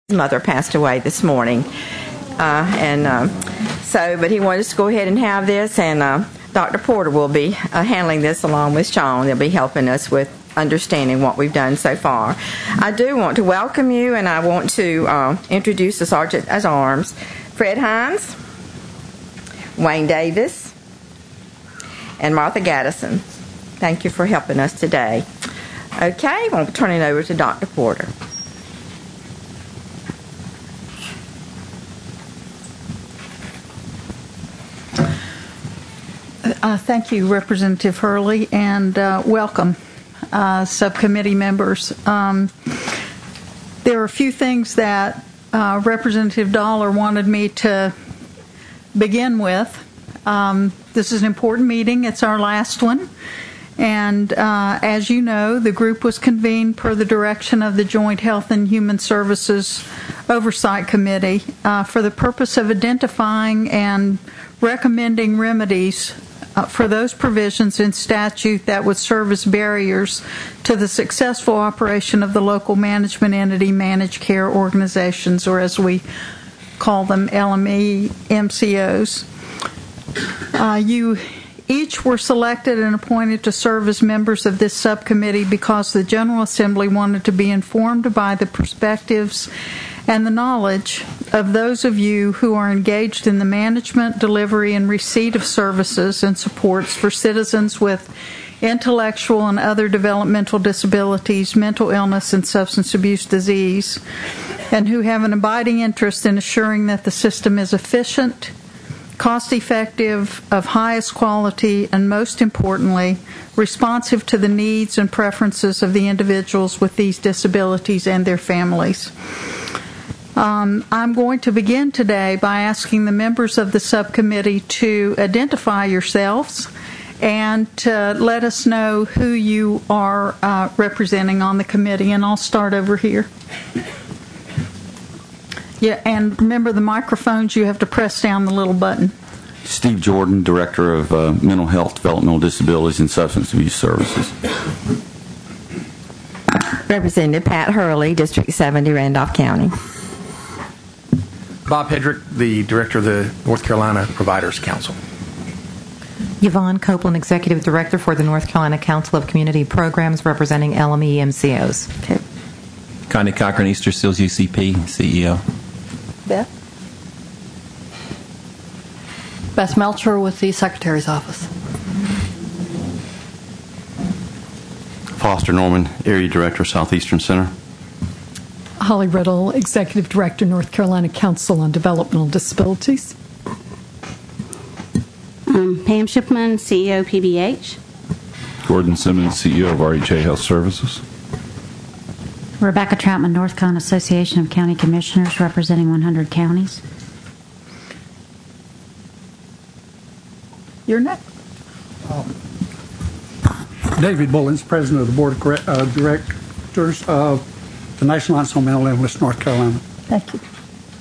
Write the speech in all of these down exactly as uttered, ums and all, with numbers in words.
His mother passed away this morning, uh, and uh, so, but he wanted us to go ahead and have this, and uh, Doctor Porter will be uh, handling this along with Sean. They'll be helping us with understanding what we've done so far. I do want to welcome you, and I want to uh, introduce the Sergeant at Arms, Fred Hines, Wayne Davis, and Martha Gaddison. Thank you for helping us today. Okay, we'll turn it over to Doctor Porter. Uh, thank you, Representative Hurley, and uh, welcome, uh, subcommittee members. Um, there are a few things that uh, Representative Dollar wanted me to begin with. Um, this is an important meeting. It's our last one. And uh, as you know, the group was convened per the direction of the Joint Health and Human Services Oversight Committee uh, for the purpose of identifying and recommending remedies uh, for those provisions in statute that would serve as barriers to the successful operation of the local management entity managed care organizations, or as we call them, L M E M C Os. Uh, you Each were selected and appointed to serve as members of this subcommittee because the General Assembly wanted to be informed by the perspectives and the knowledge of those of you who are engaged in the management, delivery, and receipt of services and supports for citizens with intellectual and other developmental disabilities, mental illness, and substance abuse disease, and who have an abiding interest in assuring that the system is efficient, cost-effective, of highest quality, and most importantly, responsive to the needs and preferences of the individuals with these disabilities and their families. Um, I'm going to begin today by asking the members of the subcommittee to identify yourselves and to let us know who you are uh, representing on the committee, and I'll start over here. Yeah, and remember the microphones, you have to press down the little button. Steve Jordan, Director of uh, Mental Health, Developmental Disabilities, and Substance Abuse Services. Representative Pat Hurley, District seventy, Randolph County. Bob Hedrick, the Director of the North Carolina Providers Council. Yvonne Copeland, Executive Director for the North Carolina Council of Community Programs, representing L M E M C Os. Okay. Connie Cochran, Easter Seals U C P, C E O. Beth? Beth Melcher with the Secretary's Office. Foster Norman, Area Director, Southeastern Center. Holly Riddle, Executive Director, North Carolina Council on Developmental Disabilities. Um, Pam Shipman, C E O, P B H. Gordon Simmons, C E O of R H A Health Services. Rebecca Troutman, North Carolina Association of County Commissioners, representing one hundred counties. You're next. Um, David Bullins, President of the Board of uh, Directors of the National Alliance on Mental Illness, North Carolina. Thank you.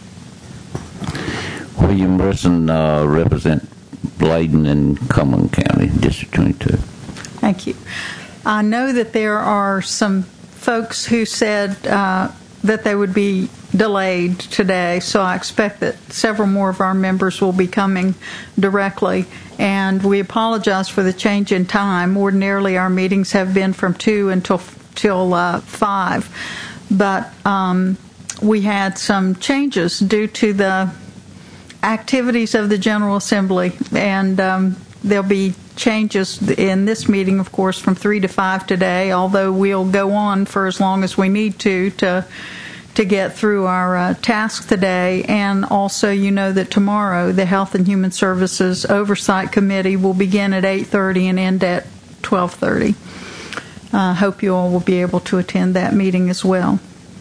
William Brisson, uh, represent Bladen and Cumberland County, District twenty-two. Thank you. I know that there are some folks who said uh, that they would be delayed today, so I expect that several more of our members will be coming directly, and we apologize for the change in time. Ordinarily, our meetings have been from two until till uh, five, but um, we had some changes due to the activities of the General Assembly, and um, there'll be changes in this meeting, of course, from three to five today, although we'll go on for as long as we need to to, to get through our uh, task today. And also, you know that tomorrow the Health and Human Services Oversight Committee will begin at eight thirty and end at twelve thirty. I uh, hope you all will be able to attend that meeting as well.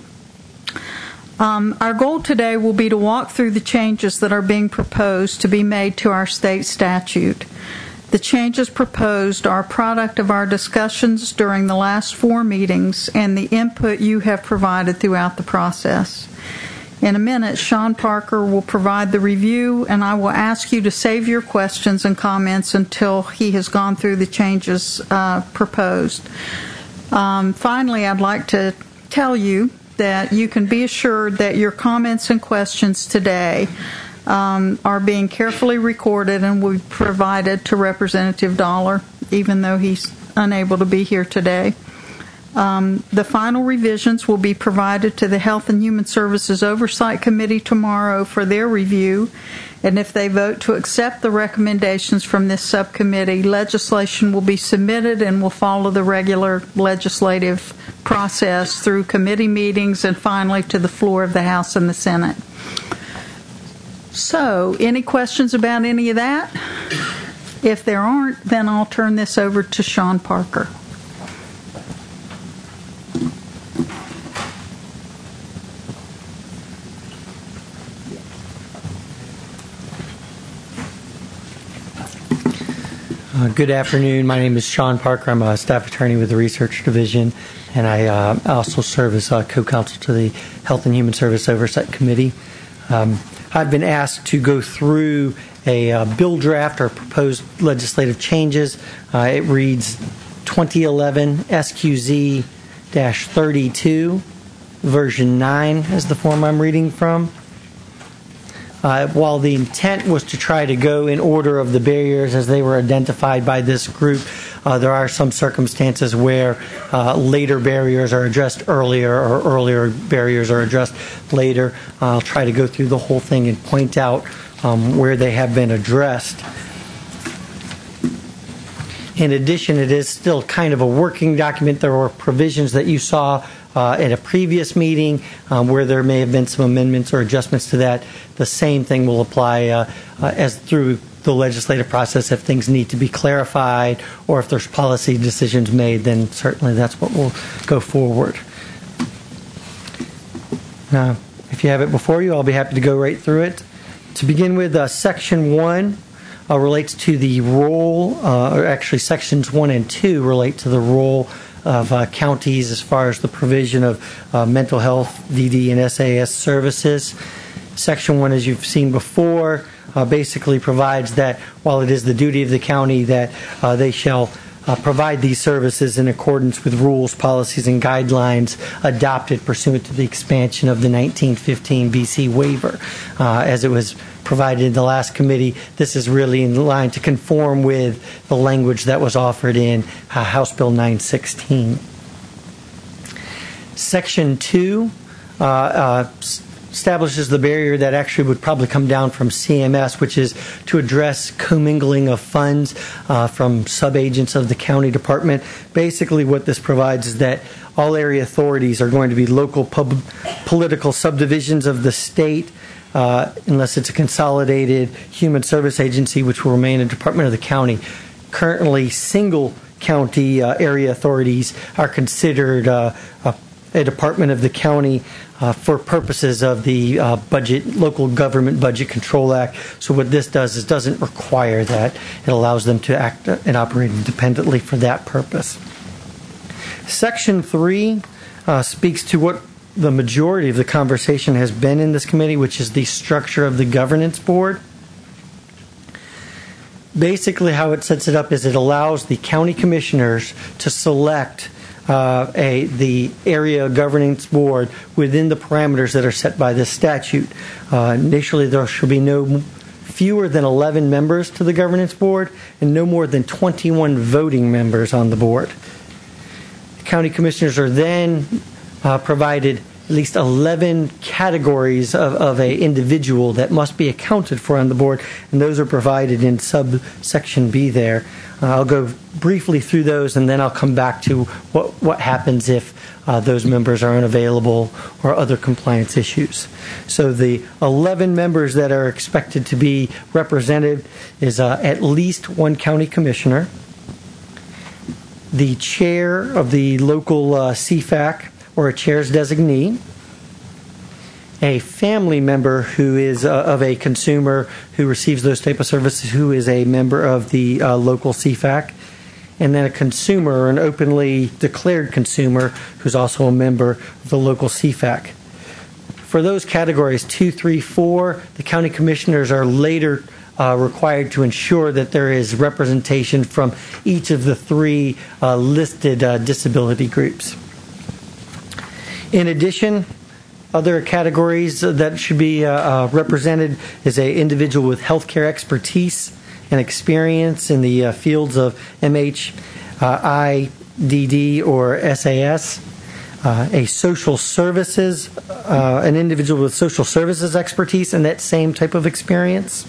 Um, our goal today will be to walk through the changes that are being proposed to be made to our state statute. The changes proposed are a product of our discussions during the last four meetings and the input you have provided throughout the process. In a minute, Sean Parker will provide the review, and I will ask you to save your questions and comments until he has gone through the changes uh, proposed. Um, finally, I'd like to tell you that you can be assured that your comments and questions today um, are being carefully recorded and will be provided to Representative Dollar, even though he's unable to be here today. Um, the final revisions will be provided to the Health and Human Services Oversight Committee tomorrow for their review, and if they vote to accept the recommendations from this subcommittee, legislation will be submitted and will follow the regular legislative process through committee meetings and finally to the floor of the House and the Senate. So, any questions about any of that? If there aren't, then I'll turn this over to Sean Parker. Uh, good afternoon. My name is Sean Parker. I'm a staff attorney with the Research Division, and I uh, also serve as uh, co-counsel to the Health and Human Service Oversight Committee. Um, I've been asked to go through a uh, bill draft or proposed legislative changes. Uh, it reads twenty eleven S Q Z thirty-two, version nine is the form I'm reading from. Uh, while the intent was to try to go in order of the barriers as they were identified by this group, uh, there are some circumstances where uh, later barriers are addressed earlier or earlier barriers are addressed later. I'll try to go through the whole thing and point out um, where they have been addressed. In addition, it is still kind of a working document. There were provisions that you saw Uh, at a previous meeting um, where there may have been some amendments or adjustments to that. The same thing will apply uh, uh, as through the legislative process. If things need to be clarified or if there's policy decisions made, then certainly that's what will go forward. Now, if you have it before you, I'll be happy to go right through it. To begin with, uh, Section one uh, relates to the role, uh, or actually Sections one and two relate to the role of uh, counties as far as the provision of uh, mental health, D D, and S A S services. Section one, as you've seen before, uh, basically provides that while it is the duty of the county that uh, they shall uh, provide these services in accordance with rules, policies, and guidelines adopted pursuant to the expansion of the nineteen fifteen B C waiver. Uh, as it was provided in the last committee, this is really in line to conform with the language that was offered in uh, House Bill nine sixteen. Section two uh, uh, establishes the barrier that actually would probably come down from C M S, which is to address commingling of funds uh, from subagents of the county department. Basically, what this provides is that all area authorities are going to be local pub- political subdivisions of the state, Uh, unless it's a consolidated human service agency, which will remain a department of the county. Currently, single county uh, area authorities are considered uh, a, a department of the county uh, for purposes of the uh, budget, Local Government Budget Control Act. So what this does is doesn't require that. It allows them to act and operate independently for that purpose. Section three uh, speaks to what the majority of the conversation has been in this committee, which is the structure of the governance board. Basically, how it sets it up is it allows the county commissioners to select uh, a the area governance board within the parameters that are set by this statute. Uh, initially, there should be no fewer than eleven members to the governance board and no more than twenty-one voting members on the board. The county commissioners are then Uh, provided at least eleven categories of, of a individual that must be accounted for on the board, and those are provided in subsection B there. Uh, I'll go briefly through those, and then I'll come back to what, what happens if uh, those members are unavailable or other compliance issues. So the eleven members that are expected to be represented is uh, at least one county commissioner, the chair of the local uh, C FAC, or a chair's designee, a family member who is uh, of a consumer who receives those type of services who is a member of the uh, local C FAC, and then a consumer or an openly declared consumer who's also a member of the local C FAC. For those categories two, three, four, the county commissioners are later uh, required to ensure that there is representation from each of the three uh, listed uh, disability groups. In addition, other categories that should be uh, uh, represented is a individual with healthcare expertise and experience in the uh, fields of M H, uh, I D D, or S A S. Uh, a social services, uh, an individual with social services expertise and that same type of experience.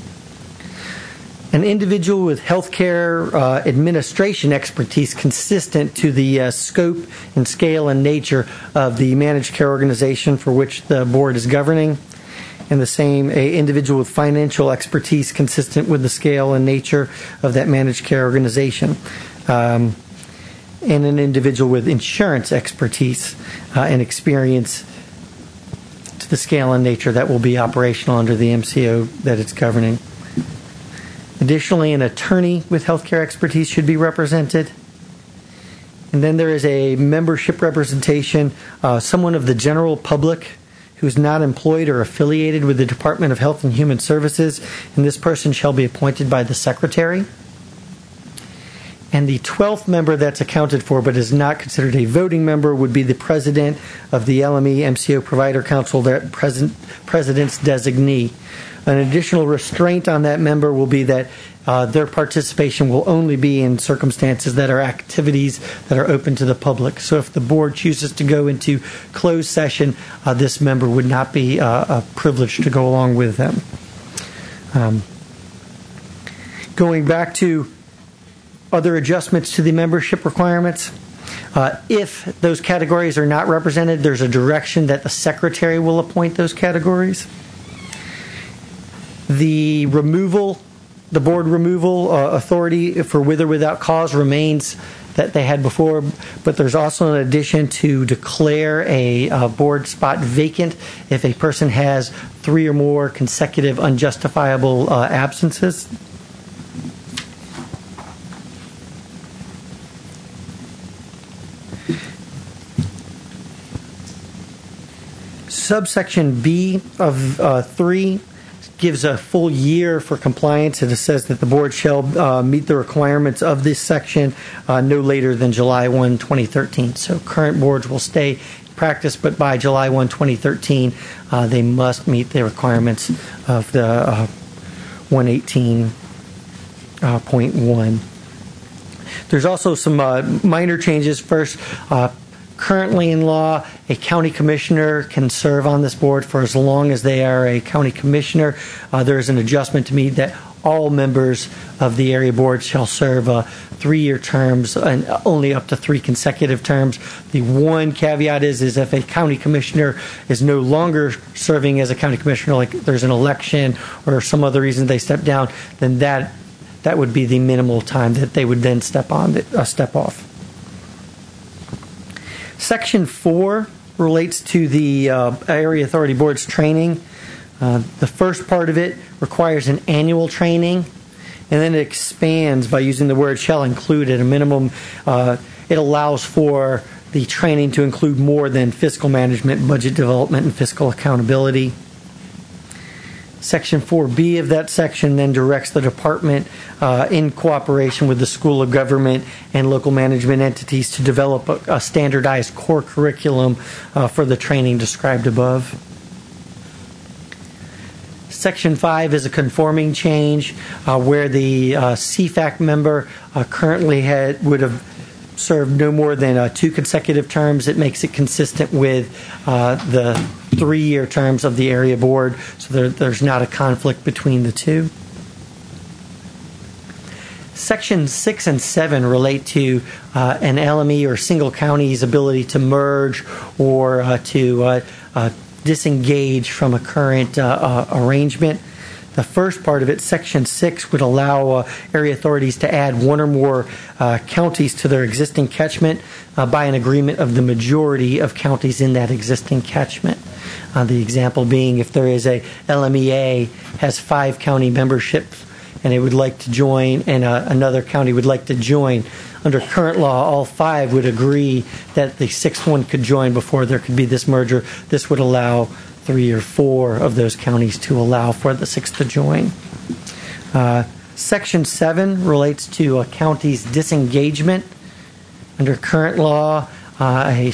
An individual with healthcare uh, administration expertise consistent to the uh, scope and scale and nature of the managed care organization for which the board is governing. And the same, a individual with financial expertise consistent with the scale and nature of that managed care organization. Um, and an individual with insurance expertise uh, and experience to the scale and nature that will be operational under the M C O that it's governing. Additionally, an attorney with healthcare expertise should be represented. And then there is a membership representation, uh, someone of the general public who's not employed or affiliated with the Department of Health and Human Services, and this person shall be appointed by the Secretary. And the twelfth member that's accounted for but is not considered a voting member would be the president of the L M E M C O Provider Council, their president, president's designee. An additional restraint on that member will be that uh, their participation will only be in circumstances that are activities that are open to the public. So if the board chooses to go into closed session, uh, this member would not be uh, privileged to go along with them. Um, going back to other adjustments to the membership requirements. Uh, if those categories are not represented, there's a direction that the secretary will appoint those categories. The removal, the board removal uh, authority for with or without cause remains that they had before, but there's also an addition to declare a uh, board spot vacant if a person has three or more consecutive unjustifiable uh, absences. Subsection B of uh, three gives a full year for compliance. It says that the board shall uh, meet the requirements of this section uh, no later than July first, twenty thirteen. So current boards will stay in practice, but by July first, twenty thirteen, uh, they must meet the requirements of the uh, one eighteen point one. There's also some uh, minor changes. First, uh, currently in law, a county commissioner can serve on this board for as long as they are a county commissioner. Uh, there is an adjustment to mean that all members of the area board shall serve uh, three-year terms and only up to three consecutive terms. The one caveat is, is if a county commissioner is no longer serving as a county commissioner, like there's an election or some other reason they step down, then that that would be the minimal time that they would then step on, uh, step off. Section four relates to the uh, Area Authority Board's training. Uh, the first part of it requires an annual training, and then it expands by using the word shall include at a minimum. Uh, it allows for the training to include more than fiscal management, budget development, and fiscal accountability. Section four B of that section then directs the department uh, in cooperation with the School of Government and local management entities to develop a, a standardized core curriculum uh, for the training described above. Section five is a conforming change uh, where the uh, C FAC member uh, currently had, would have served no more than uh, two consecutive terms. It makes it consistent with uh, the three-year terms of the area board, so there, there's not a conflict between the two. Section six and seven relate to uh, an L M E or single county's ability to merge or uh, to uh, uh, disengage from a current uh, uh, arrangement. The first part of it, Section six, would allow uh, area authorities to add one or more uh, counties to their existing catchment uh, by an agreement of the majority of counties in that existing catchment. Uh, the example being if there is a L M E A has five county memberships and it would like to join and uh, another county would like to join, under current law, all five would agree that the sixth one could join before there could be this merger. This would allow three or four of those counties to allow for the sixth to join. Uh, Section seven relates to a county's disengagement. Under current law, uh, a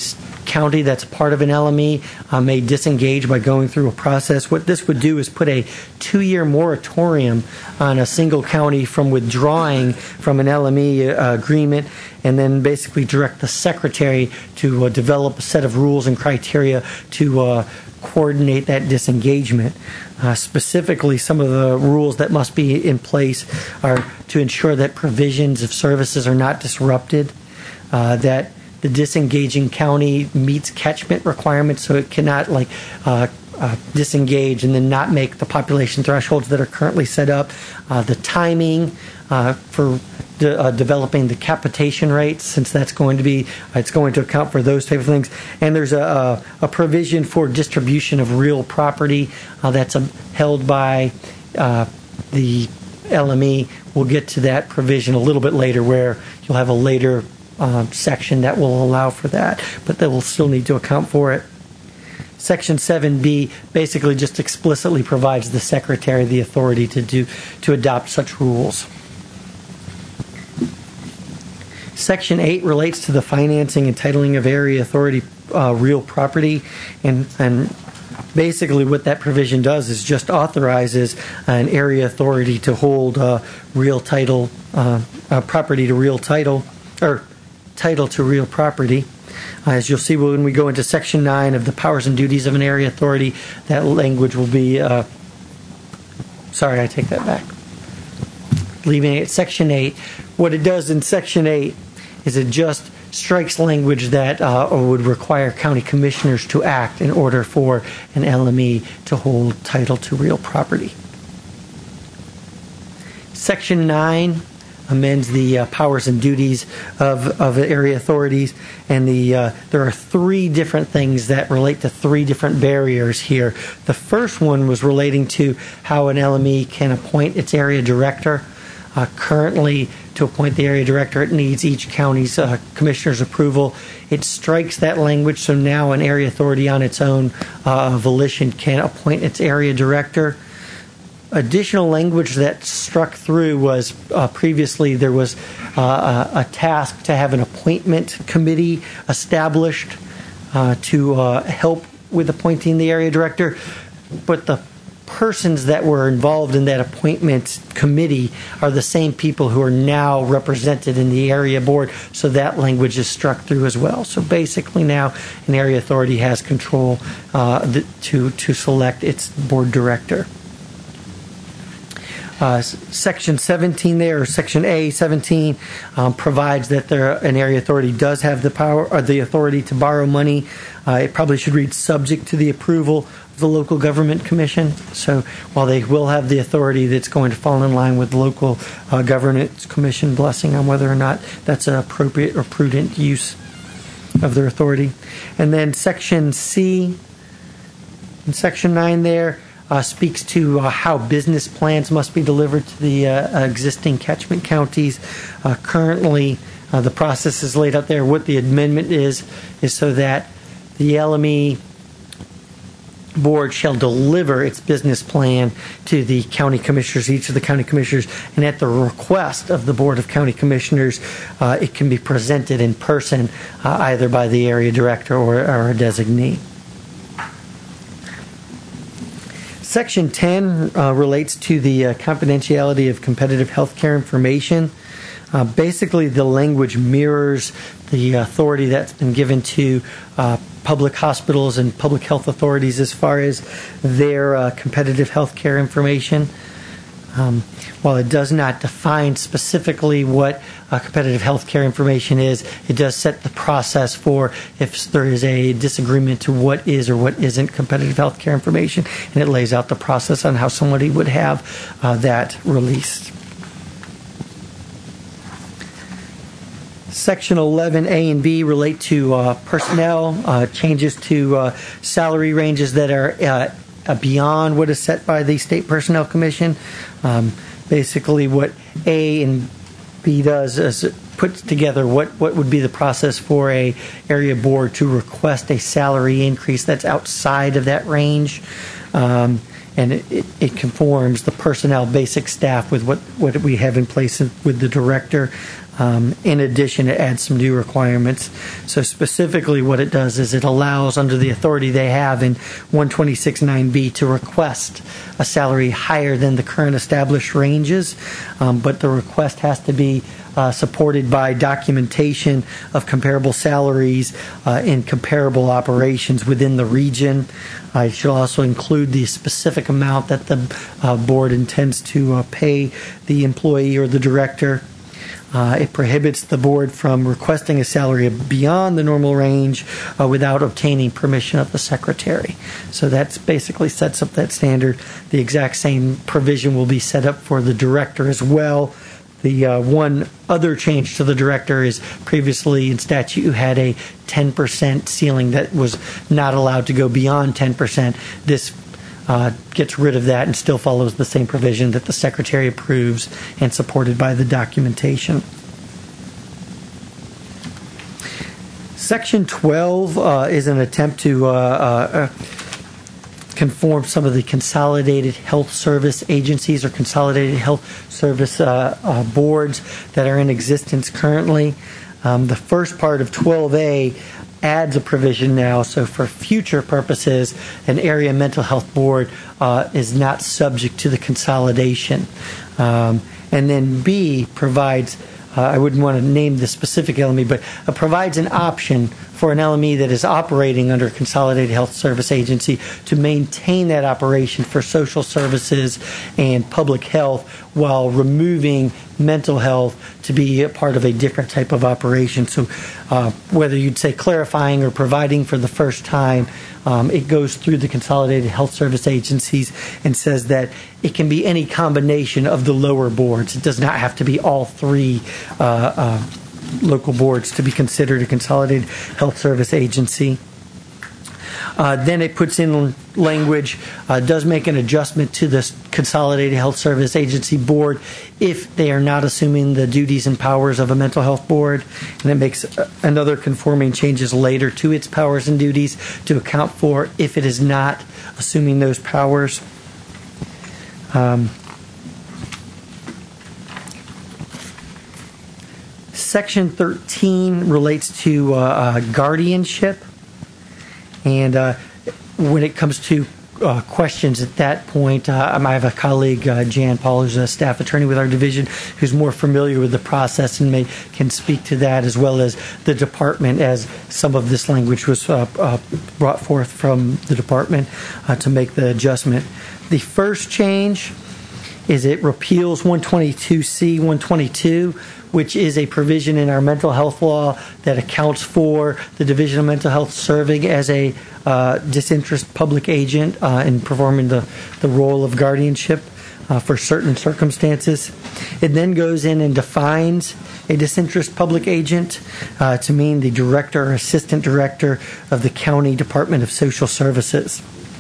county that's part of an L M E uh, may disengage by going through a process. What this would do is put a two-year moratorium on a single county from withdrawing from an L M E uh, agreement, and then basically direct the secretary to uh, develop a set of rules and criteria to uh, coordinate that disengagement. Uh, specifically, some of the rules that must be in place are to ensure that provisions of services are not disrupted, uh, that the disengaging county meets catchment requirements, so it cannot like uh, uh, disengage and then not make the population thresholds that are currently set up. Uh, the timing uh, for de- uh, developing the capitation rates, since that's going to be it's going to account for those type of things. And there's a, a, a provision for distribution of real property uh, that's um, held by uh, the L M E. We'll get to that provision a little bit later, where you'll have a later Uh, section that will allow for that, but they will still need to account for it. Section seven B basically just explicitly provides the secretary the authority to do to adopt such rules. Section eight relates to the financing and titling of area authority uh, real property, and and basically what that provision does is just authorizes an area authority to hold uh, real title uh, uh, property to real title or title to real property. Uh, as you'll see when we go into Section nine of the powers and duties of an area authority, that language will be, uh, sorry, I take that back. Leaving it Section eight. What it does in Section eight is it just strikes language that uh, would require county commissioners to act in order for an L M E to hold title to real property. Section nine amends the uh, powers and duties of, of area authorities, and the uh, there are three different things that relate to three different barriers here. The first one was relating to how an L M E can appoint its area director. Uh, currently, to appoint the area director, it needs each county's uh, commissioner's approval. It strikes that language, so now an area authority on its own uh, volition can appoint its area director. Additional language that struck through was uh, previously there was uh, a, a task to have an appointment committee established uh, to uh, help with appointing the area director, but the persons that were involved in that appointment committee are the same people who are now represented in the area board, so that language is struck through as well. So basically now an area authority has control uh, the, to, to select its board director. Uh, Section seventeen there, or Section A seventeen, um, provides that there an area authority does have the power or the authority to borrow money. Uh, it probably should read subject to the approval of the local government commission. So while they will have the authority, that's going to fall in line with the local uh, governance commission blessing on whether or not that's an appropriate or prudent use of their authority. And then Section C, in Section nine there, Uh, speaks to uh, how business plans must be delivered to the uh, existing catchment counties. Uh, currently, uh, the process is laid out there. What the amendment is, is so that the L M E board shall deliver its business plan to the county commissioners, each of the county commissioners, and at the request of the Board of County Commissioners, uh, it can be presented in person, uh, either by the area director or, or a designee. Section ten uh, relates to the uh, confidentiality of competitive healthcare information. Uh, basically, the language mirrors the authority that's been given to uh, public hospitals and public health authorities as far as their uh, competitive healthcare information. Um, while it does not define specifically what uh, competitive healthcare information is, it does set the process for if there is a disagreement to what is or what isn't competitive healthcare information, and it lays out the process on how somebody would have uh, that released. Section eleven A and B relate to uh, personnel, uh, changes to uh, salary ranges that are uh, beyond what is set by the State Personnel Commission. Um, basically, what A and B does is it puts together what, what would be the process for a area board to request a salary increase that's outside of that range. Um, and it, it, it conforms the personnel basic staff with what, what we have in place with the director. Um, in addition, it adds some new requirements. So specifically what it does is it allows, under the authority they have in one twenty-six nine B, to request a salary higher than the current established ranges, um, but the request has to be uh, supported by documentation of comparable salaries uh, in comparable operations within the region. I should also include the specific amount that the uh, board intends to uh, pay the employee or the director. Uh, it prohibits the board from requesting a salary beyond the normal range uh, without obtaining permission of the secretary. So that basically sets up that standard. The exact same provision will be set up for the director as well. The uh, one other change to the director is previously in statute you had a ten percent ceiling that was not allowed to go beyond ten percent. This Uh, gets rid of that and still follows the same provision that the secretary approves and supported by the documentation. Section twelve uh, is an attempt to uh, uh, conform some of the consolidated health service agencies or consolidated health service uh, uh, boards that are in existence currently. Um, the first part of twelve A adds a provision now, so for future purposes, an area mental health board uh, is not subject to the consolidation. Um, and then B provides, uh, I wouldn't want to name the specific L M E, but uh, provides an option for an L M E that is operating under a consolidated health service agency to maintain that operation for social services and public health while removing mental health to be a part of a different type of operation. So uh, whether you'd say clarifying or providing for the first time, um, it goes through the consolidated health service agencies and says that it can be any combination of the lower boards. It does not have to be all three uh, uh, local boards to be considered a consolidated health service agency. Uh, then it puts in language, uh, does make an adjustment to this consolidated health service agency board if they are not assuming the duties and powers of a mental health board. And it makes another conforming changes later to its powers and duties to account for if it is not assuming those powers. Um, Section thirteen relates to uh, uh, guardianship. And uh, when it comes to uh, questions at that point, uh, I have a colleague, uh, Jan Paul, who's a staff attorney with our division, who's more familiar with the process and may can speak to that, as well as the department, as some of this language was uh, uh, brought forth from the department uh, to make the adjustment. The first change is it repeals one twenty-two C one twenty-two, which is a provision in our mental health law that accounts for the Division of Mental Health serving as a uh, disinterested public agent uh, in performing the, the role of guardianship uh, for certain circumstances. It then goes in and defines a disinterested public agent uh, to mean the director or assistant director of the County Department of Social Services.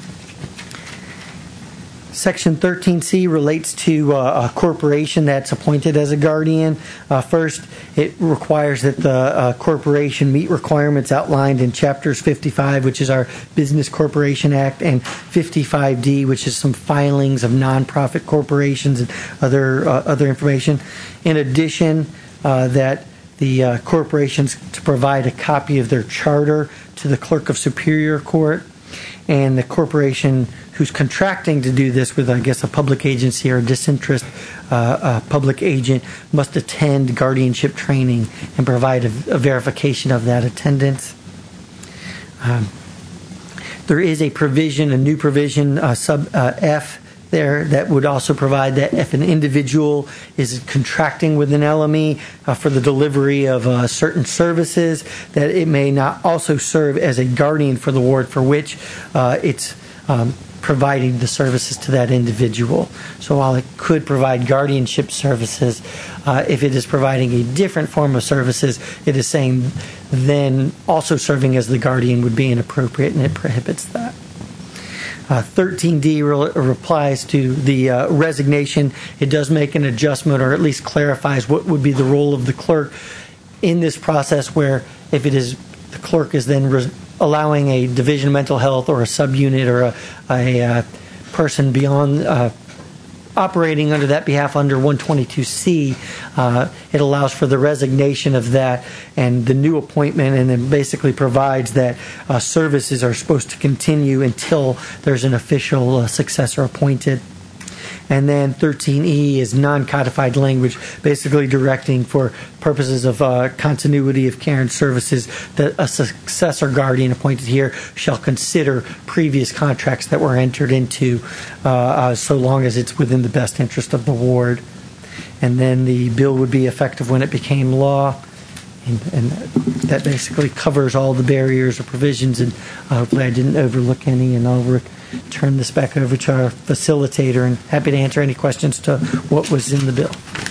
Section thirteen C relates to uh, a corporation that's appointed as a guardian. Uh, first, it requires that the uh, corporation meet requirements outlined in Chapters fifty-five, which is our Business Corporation Act, and fifty-five D, which is some filings of nonprofit corporations and other uh, other information. In addition, uh, that the uh, corporations to provide a copy of their charter to the Clerk of Superior Court, and the corporation who's contracting to do this with, I guess, a public agency or a disinterested uh, uh, public agent must attend guardianship training and provide a, a verification of that attendance. Um, there is a provision, a new provision, uh, sub uh, F there, that would also provide that if an individual is contracting with an L M E uh, for the delivery of uh, certain services, that it may not also serve as a guardian for the ward for which uh, it's um, providing the services to that individual. So while it could provide guardianship services, uh, if it is providing a different form of services, it is saying then also serving as the guardian would be inappropriate, and it prohibits that. Uh, thirteen D re- replies to the uh, resignation. It does make an adjustment, or at least clarifies what would be the role of the clerk in this process, where if it is the clerk is then res- allowing a division of mental health or a subunit or a, a uh, person beyond uh, operating under that behalf under one twenty-two C. Uh, it allows for the resignation of that and the new appointment, and then basically provides that uh, services are supposed to continue until there's an official uh, successor appointed. And then thirteen E is non-codified language, basically directing for purposes of uh, continuity of care and services that a successor guardian appointed here shall consider previous contracts that were entered into uh, uh, so long as it's within the best interest of the ward. And then the bill would be effective when it became law. And, and that basically covers all the barriers or provisions, and uh, hopefully I didn't overlook any, and I'll re- turn this back over to our facilitator, and happy to answer any questions to what was in the bill.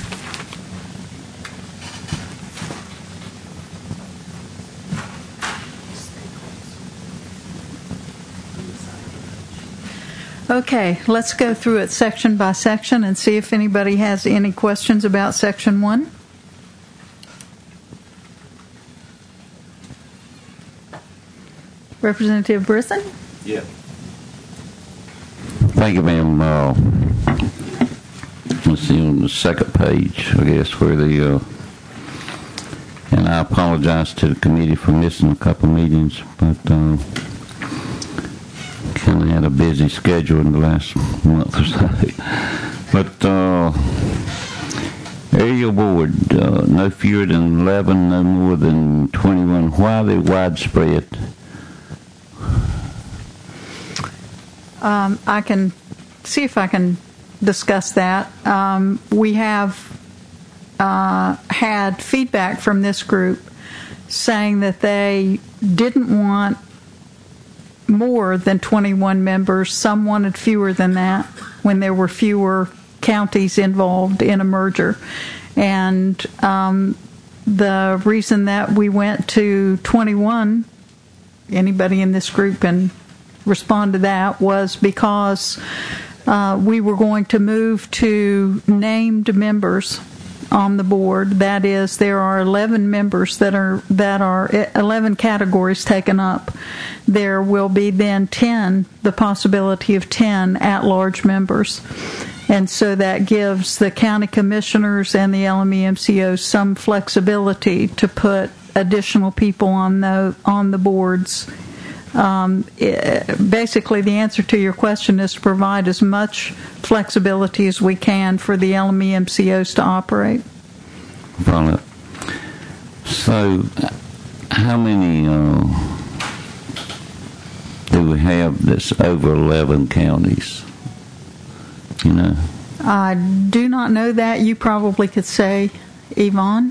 Okay, let's go through it section by section and see if anybody has any questions about section one. Representative Brisson? Yeah. Thank you, ma'am. Uh, let's see on the second page, I guess, where the, uh, and I apologize to the committee for missing a couple of meetings, but uh, kind of had a busy schedule in the last month or so. But uh, area board, uh, no fewer than eleven, no more than twenty-one. Why are they widespread? Um, I can see if I can discuss that. Um, we have uh, had feedback from this group saying that they didn't want more than twenty-one members. Some wanted fewer than that when there were fewer counties involved in a merger. And um, the reason that we went to twenty-one, anybody in this group can respond to that, was because uh, we were going to move to named members on the board. That is, there are eleven members that are that are eleven categories taken up. There will be then ten, the possibility of ten at-large members. And so that gives the county commissioners and the L M E M C Os some flexibility to put additional people on the on the boards. Um, it, basically, the answer to your question is to provide as much flexibility as we can for the L M E M C Os to operate. Follow. So, how many uh, do we have that's over eleven counties? You know? I do not know that. You probably could say, Yvonne.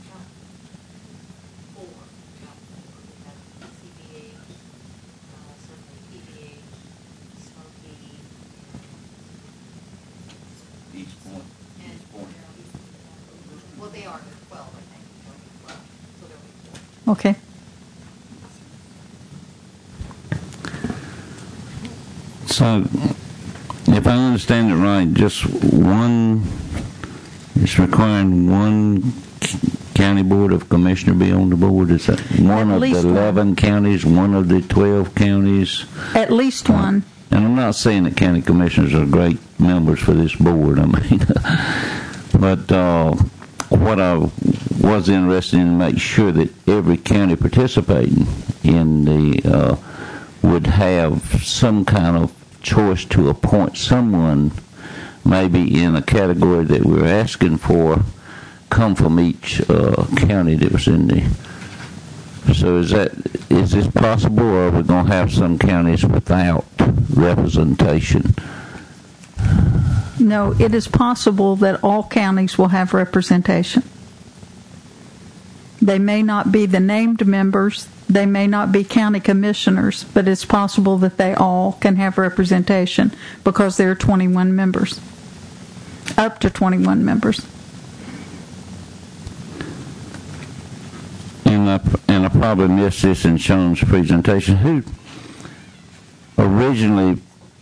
Okay. So, if I understand it right, just one, it's requiring one county board of commissioner be on the board. Is that one of the eleven counties, one of the twelve counties? At least one. Uh, and I'm not saying that county commissioners are great members for this board. I mean, but uh, what I was interested in to make sure that every county participating in the uh, would have some kind of choice to appoint someone, maybe in a category that we're asking for, come from each uh, county that was in the. So is that is this possible, or are we going to have some counties without representation? No, it is possible that all counties will have representation. They may not be the named members, they may not be county commissioners, but it's possible that they all can have representation because there are twenty-one members, up to twenty-one members. And I, and I probably missed this in Sean's presentation. Who originally,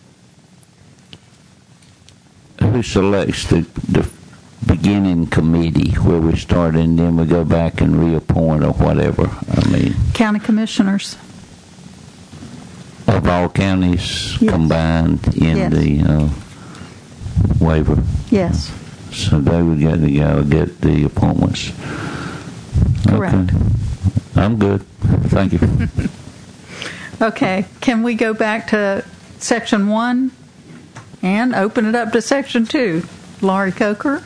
who selects the, the beginning committee where we start and then we go back and reappoint or whatever? I mean, county commissioners. Of of all counties Yes. combined in Yes. the uh, waiver. Yes. So they would get to go get the appointments. Correct. Okay. I'm good. Thank you. Okay, can we go back to section one and open it up to section two? Laurie Coker?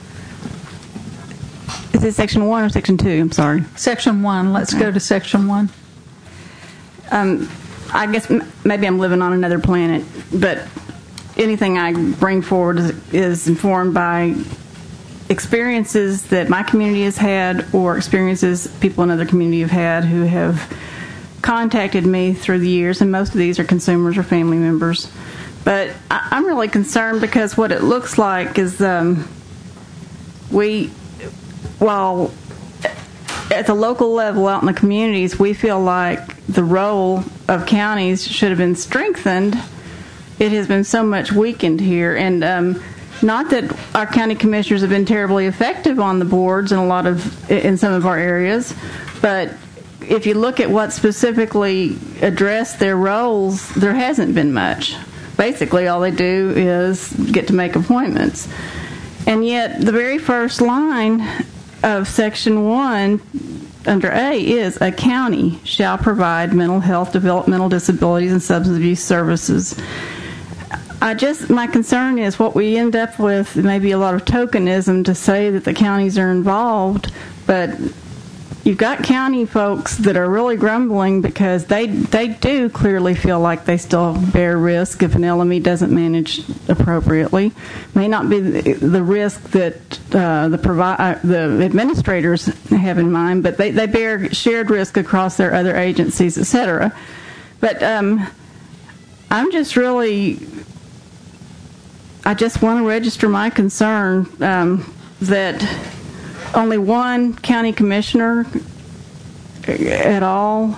Is it section one or section two? I'm sorry. Section one. Let's Okay. go to section one. Um, I guess m- maybe I'm living on another planet, but anything I bring forward is, is informed by experiences that my community has had or experiences people in other community have had who have contacted me through the years, and most of these are consumers or family members. But I, I'm really concerned because what it looks like is um, we, while at the local level out in the communities, we feel like the role of counties should have been strengthened. It has been so much weakened here, and um, not that our county commissioners have been terribly effective on the boards in a lot of in some of our areas, but if you look at what specifically addressed their roles, there hasn't been much. Basically, all they do is get to make appointments. And yet, the very first line of Section one under A is, a county shall provide mental health, developmental disabilities, and substance abuse services. I just, my concern is what we end up with may be a lot of tokenism to say that the counties are involved, but you've got county folks that are really grumbling because they they do clearly feel like they still bear risk if an L M E doesn't manage appropriately. May not be the, the risk that uh, the provi- uh, the administrators have in mind, but they, they bear shared risk across their other agencies, et cetera. But um, I'm just really, I just want to register my concern um, that only one county commissioner at all.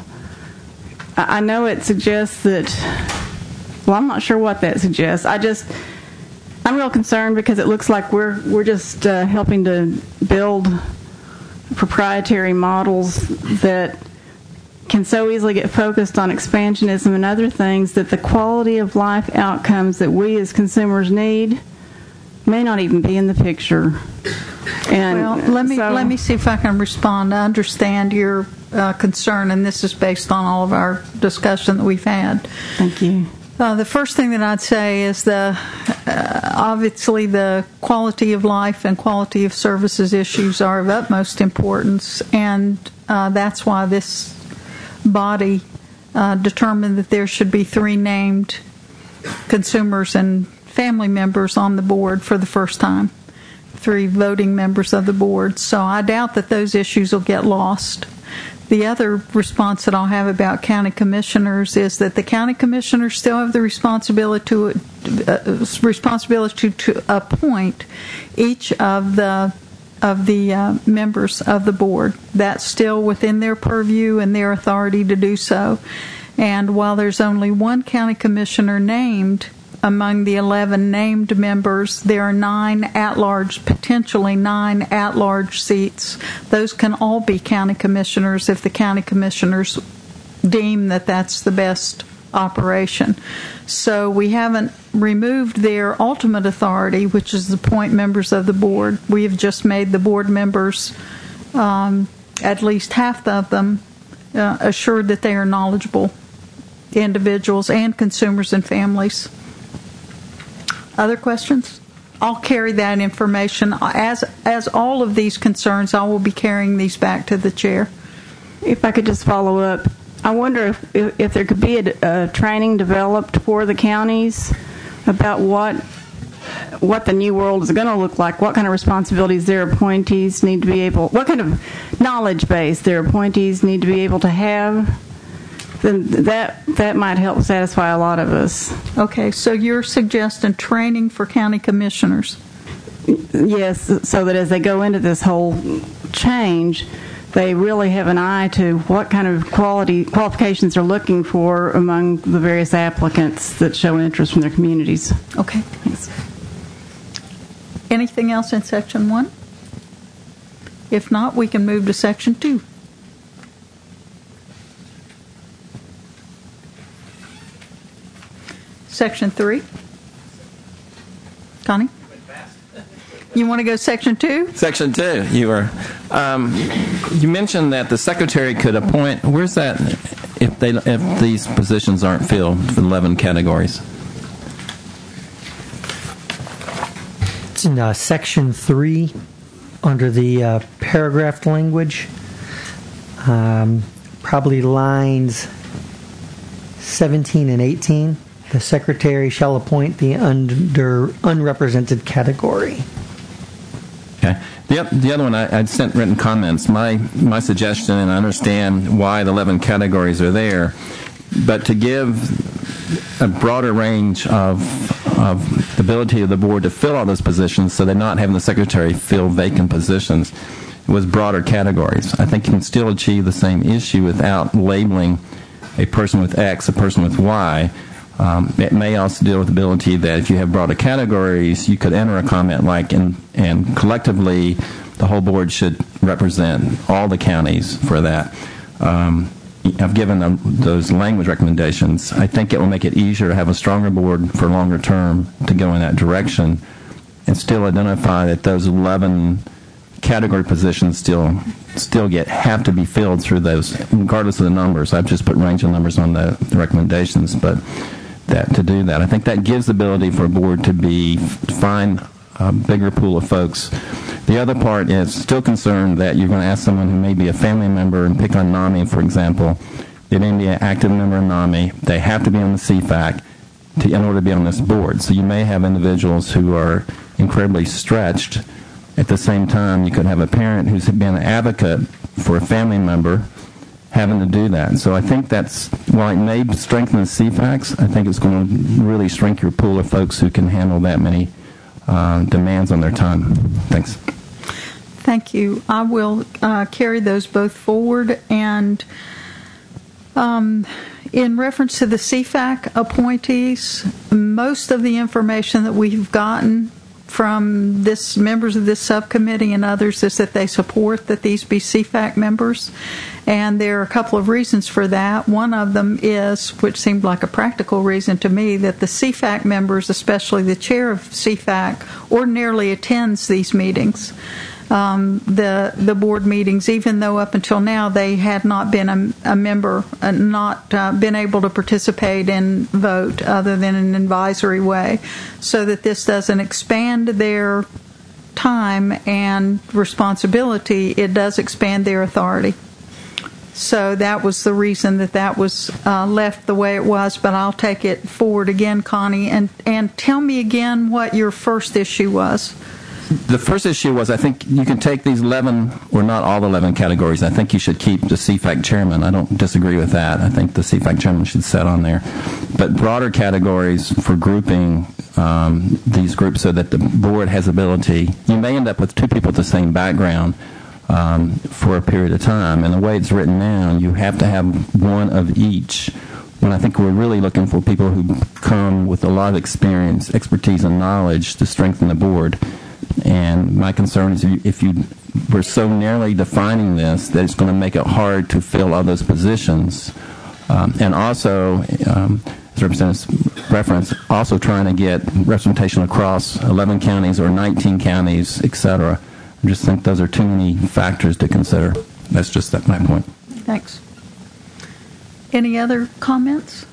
I know it suggests that, well, I'm not sure what that suggests. I just, I'm real concerned because it looks like we're we're just uh, helping to build proprietary models that can so easily get focused on expansionism and other things that the quality of life outcomes that we as consumers need may not even be in the picture. And well, let me so, let me see if I can respond. I understand your uh, concern, and this is based on all of our discussion that we've had. Thank you. Uh, the first thing that I'd say is the uh, obviously the quality of life and quality of services issues are of utmost importance, and uh, that's why this body uh, determined that there should be three named consumers and family members on the board for the first time. Three voting members of the board. So I doubt that those issues will get lost. The other response that I'll have about county commissioners is that the county commissioners still have the responsibility to uh, responsibility to appoint each of the of the uh, members of the board. That's still within their purview and their authority to do so. And while there's only one county commissioner named among the eleven named members, there are nine at-large, potentially nine at-large seats. Those can all be county commissioners if the county commissioners deem that that's the best operation. So we haven't removed their ultimate authority, which is to appoint members of the board. We have just made the board members, um, at least half of them, uh, assured that they are knowledgeable individuals and consumers and families. Other questions? I'll carry that information. As as all of these concerns, I will be carrying these back to the chair. If I could just follow up, I wonder if, if, if there could be a, a training developed for the counties about what what the new world is going to look like, what kind of responsibilities their appointees need to be able, what kind of knowledge base their appointees need to be able to have. Then that that might help satisfy a lot of us. Okay, so you're suggesting training for county commissioners? Yes, so that as they go into this whole change, they really have an eye to what kind of quality qualifications they're looking for among the various applicants that show interest from their communities. Okay. Thanks. Anything else in section one? If not, we can move to section two. Section three? Connie? You want to go section two? Section two. You were. Um, you mentioned that the secretary could appoint. Where's that? If they if these positions aren't filled for eleven categories. It's in uh, section three, under the uh, paragraph language, um, probably lines seventeen and eighteen. The secretary shall appoint the under unrepresented category. Okay. The, the other one, I, I'd sent written comments. My my suggestion, and I understand why the eleven categories are there, but to give a broader range of of the ability of the board to fill all those positions, so they're not having the secretary fill vacant positions, with broader categories. I think you can still achieve the same issue without labeling a person with X, a person with Y. Um, it may also deal with the ability that if you have broader categories, you could enter a comment like, and, and collectively, the whole board should represent all the counties for that. Um, I've given them those language recommendations. I think it will make it easier to have a stronger board for longer term to go in that direction and still identify that those eleven category positions still still get have to be filled through those, regardless of the numbers. I've just put range of numbers on the, the recommendations, but that to do that, I think that gives the ability for a board to be to find a bigger pool of folks. The other part is still concerned that you're going to ask someone who may be a family member and pick on NAMI, for example. They may be an active member of NAMI. They have to be on the C FAC to, in order to be on this board. So you may have individuals who are incredibly stretched. At the same time, you could have a parent who's been an advocate for a family member having to do that. And so I think that's, while it may strengthen the C FACs, I think it's going to really shrink your pool of folks who can handle that many uh, demands on their time. Thanks. Thank you. I will uh, carry those both forward. And um, in reference to the C FAC appointees, most of the information that we've gotten from this members of this subcommittee and others is that they support that these be C FAC members, and there are a couple of reasons for that. One of them is, which seemed like a practical reason to me, that the C FAC members, especially the chair of C FAC, ordinarily attends these meetings, um, the the board meetings, even though up until now they had not been a, a member, uh, not uh, been able to participate and vote other than in an advisory way, so that this doesn't expand their time and responsibility. It does expand their authority. So that was the reason that that was uh, left the way it was, but I'll take it forward again, Connie, and, and tell me again what your first issue was. The first issue was, I think you can take these eleven, or not all the eleven categories. I think you should keep the C FAC chairman. I don't disagree with that. I think the C FAC chairman should sit on there. But broader categories for grouping um, these groups so that the board has ability. You may end up with two people with the same background um, for a period of time. And the way it's written now, you have to have one of each. When I think we're really looking for people who come with a lot of experience, expertise, and knowledge to strengthen the board. And my concern is if you were so narrowly defining this that it's going to make it hard to fill all those positions. Um, and also, um, as Representative referenced, also trying to get representation across eleven counties or nineteen counties, et cetera. I just think those are too many factors to consider. That's just that, my point. Thanks. Any other comments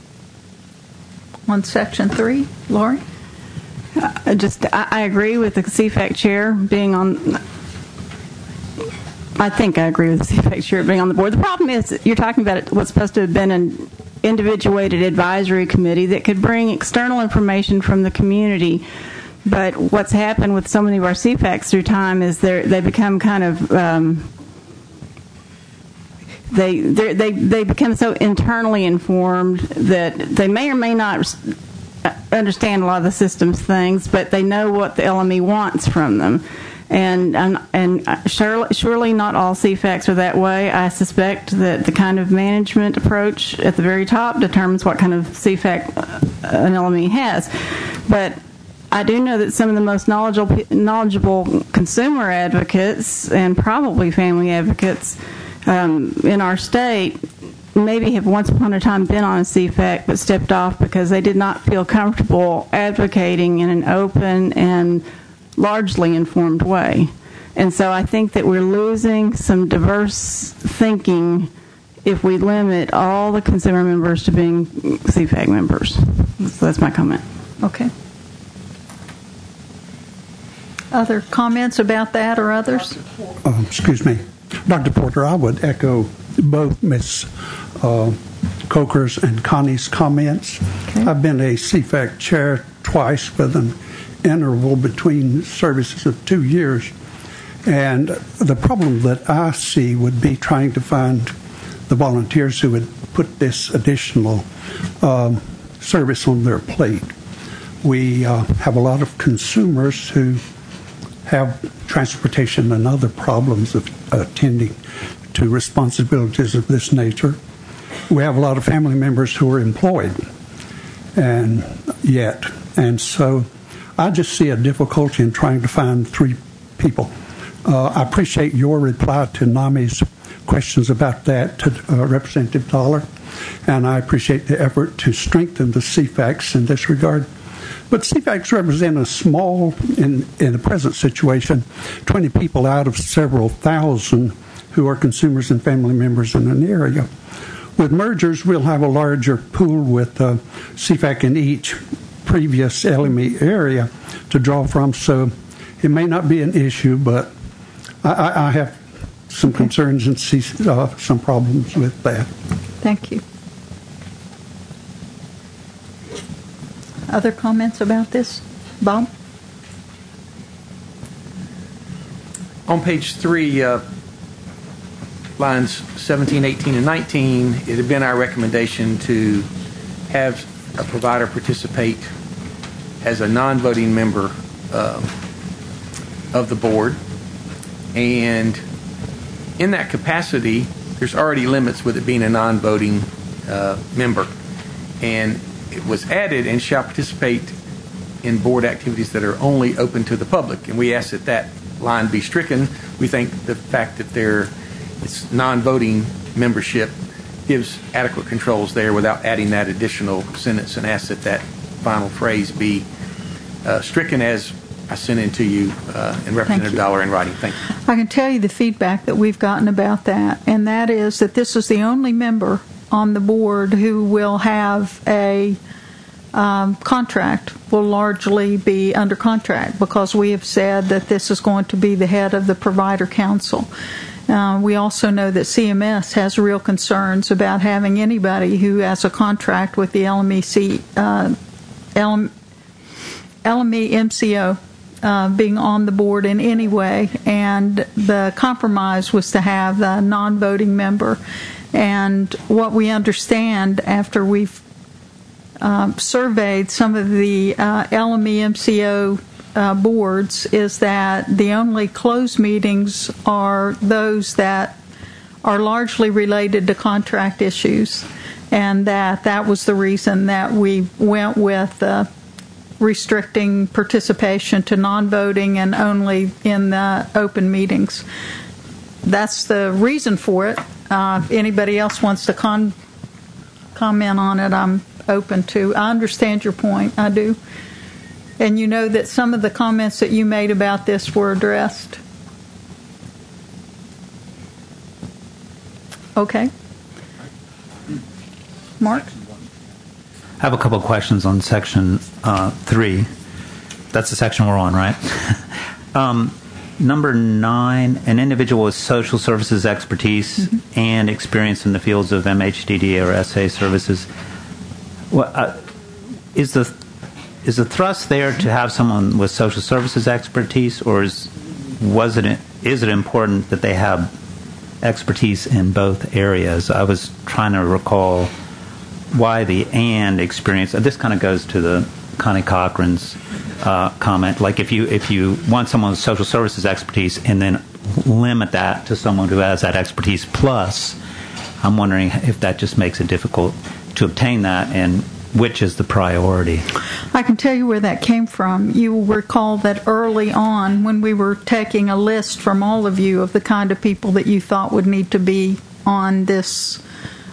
on Section three? Lori? I just I, I agree with the C FAC chair being on. I think I agree with the C FAC chair being on the board. The problem is you're talking about what's supposed to have been an individuated advisory committee that could bring external information from the community. But what's happened with so many of our C FACs through time is they they become kind of um, they they they become so internally informed that they may or may not understand a lot of the systems things, but they know what the L M E wants from them. And and, and surely, surely not all C FACs are that way. I suspect that the kind of management approach at the very top determines what kind of C FAC an L M E has. But I do know that some of the most knowledgeable, knowledgeable consumer advocates and probably family advocates um, in our state maybe have once upon a time been on a C FAC but stepped off because they did not feel comfortable advocating in an open and largely informed way. And so I think that we're losing some diverse thinking if we limit all the consumer members to being C FAC members. So that's my comment. Okay. Other comments about that or others? Um, excuse me. Doctor Porter, I would echo both Miz Uh, Coker's and Connie's comments. Okay. I've been a C FAC chair twice with an interval between services of two years. And the problem that I see would be trying to find the volunteers who would put this additional um, service on their plate. We uh, have a lot of consumers who have transportation and other problems of attending to responsibilities of this nature. We have a lot of family members who are employed, and yet, and so I just see a difficulty in trying to find three people. Uh, I appreciate your reply to NAMI's questions about that to uh, Representative Dollar, and I appreciate the effort to strengthen the C FACs in this regard. But C FACs represent a small, in, in the present situation, twenty people out of several thousand who are consumers and family members in an area. With mergers, we'll have a larger pool with uh, C FAC in each previous L M E area to draw from, so it may not be an issue, but I, I have some okay. concerns and see uh, some problems with that. Thank you. Other comments about this? Bob? On page three, uh, lines seventeen, eighteen, and nineteen, it had been our recommendation to have a provider participate as a non-voting member uh, of the board. And in that capacity, there's already limits with it being a non-voting uh, member. And it was added, and shall participate in board activities that are only open to the public. And we ask that that line be stricken. We think the fact that there it's non-voting membership gives adequate controls there without adding that additional sentence, and ask that that final phrase be uh, stricken as I sent in to you uh, and Representative Dollar in writing. Thank you. I can tell you the feedback that we've gotten about that, and that is that this is the only member on the board who will have a um, contract, will largely be under contract, because we have said that this is going to be the head of the provider council. Uh, we also know that C M S has real concerns about having anybody who has a contract with the L M E C, uh, L M E M C O uh, being on the board in any way, and the compromise was to have a non-voting member. And what we understand after we've uh, surveyed some of the uh, L M E M C O Uh, boards is that the only closed meetings are those that are largely related to contract issues, and that that was the reason that we went with uh, restricting participation to non-voting and only in the open meetings. That's the reason for it. Uh, if anybody else wants to con- comment on it, I'm open to. I understand your point. I do. And you know that some of the comments that you made about this were addressed. Okay. Mark? I have a couple of questions on section uh, three. That's the section we're on, right? um, number nine, an individual with social services expertise mm-hmm. and experience in the fields of M H D D A or S A services. Well, uh, is the Is the thrust there to have someone with social services expertise, or is was it is it important that they have expertise in both areas? I was trying to recall why the and experience. This kind of goes to the Connie Cochran's uh, comment. Like if you if you want someone with social services expertise and then limit that to someone who has that expertise plus, I'm wondering if that just makes it difficult to obtain that, and which is the priority? I can tell you where that came from. You will recall that early on, when we were taking a list from all of you of the kind of people that you thought would need to be on this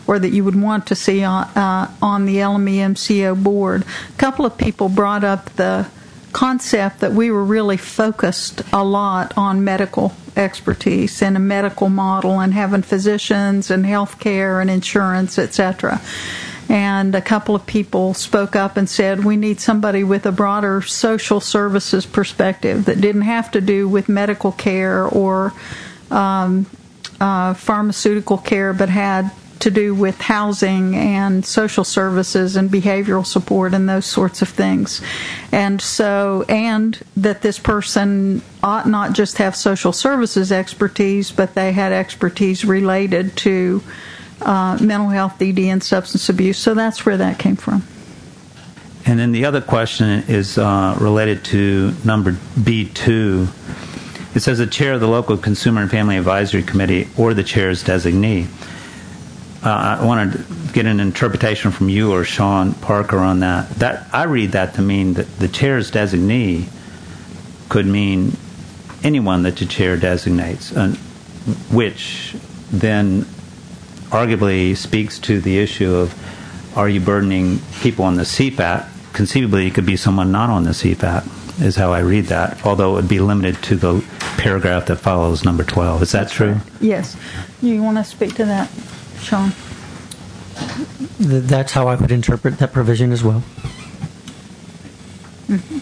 or that you would want to see on, uh, on the L M E M C O board. A couple of people brought up the concept that we were really focused a lot on medical expertise and a medical model and having physicians and health care and insurance, et cetera. And a couple of people spoke up and said, we need somebody with a broader social services perspective that didn't have to do with medical care or um, uh, pharmaceutical care, but had to do with housing and social services and behavioral support and those sorts of things. And so, and that this person ought not just have social services expertise, but they had expertise related to uh, mental health, D D, and substance abuse. So that's where that came from. And then the other question is uh, related to number B two. It says the chair of the local consumer and family advisory committee or the chair's designee. Uh, I want to get an interpretation from you or Sean Parker on that. That I read that to mean that the chair's designee could mean anyone that the chair designates, uh, which then arguably speaks to the issue of are you burdening people on the C PAT? Conceivably, it could be someone not on the C PAT, is how I read that, although it would be limited to the paragraph that follows number twelve. Is that true? Yes. You want to speak to that, Sean? Th- That's how I would interpret that provision as well. Mm-hmm.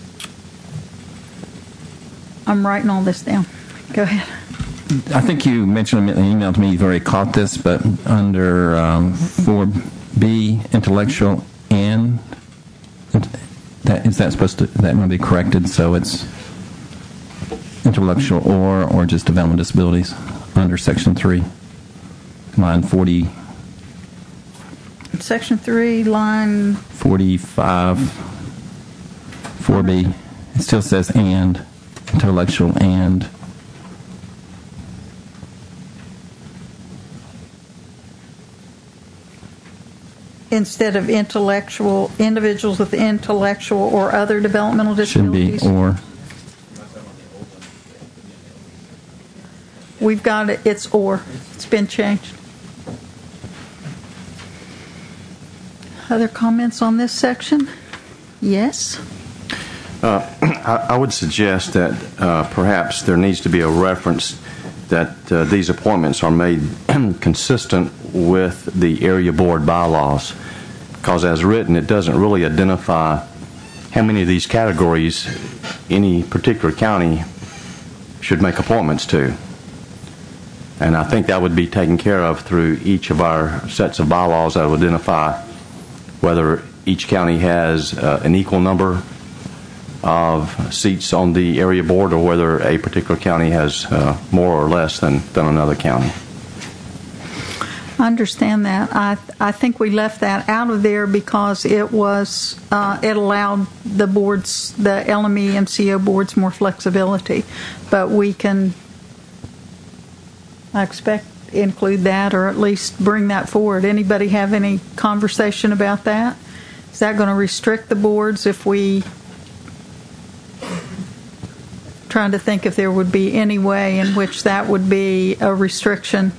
I'm writing all this down. Go ahead. I think you mentioned in an email to me, you've already caught this, but under um, four B, intellectual and, that, is that supposed to, that might be corrected, so it's intellectual or, or just developmental disabilities under section three, line forty. Section three, line forty-five, four B. It still says and, intellectual and. instead of intellectual, individuals with intellectual or other developmental disabilities? Should be or. We've got it, it's or. It's been changed. Other comments on this section? Yes? Uh, I, I would suggest that uh, perhaps there needs to be a reference that uh, these appointments are made consistent with the area board bylaws, because as written, it doesn't really identify how many of these categories any particular county should make appointments to. And I think that would be taken care of through each of our sets of bylaws that would identify whether each county has uh, an equal number of seats on the area board or whether a particular county has uh, more or less than, than another county. I understand that. I I think we left that out of there because it was uh, it allowed the boards, the L M E M C O boards, more flexibility. But we can, I expect, include that or at least bring that forward. Anybody have any conversation about that? Is that going to restrict the boards if we? Trying to think if there would be any way in which that would be a restriction.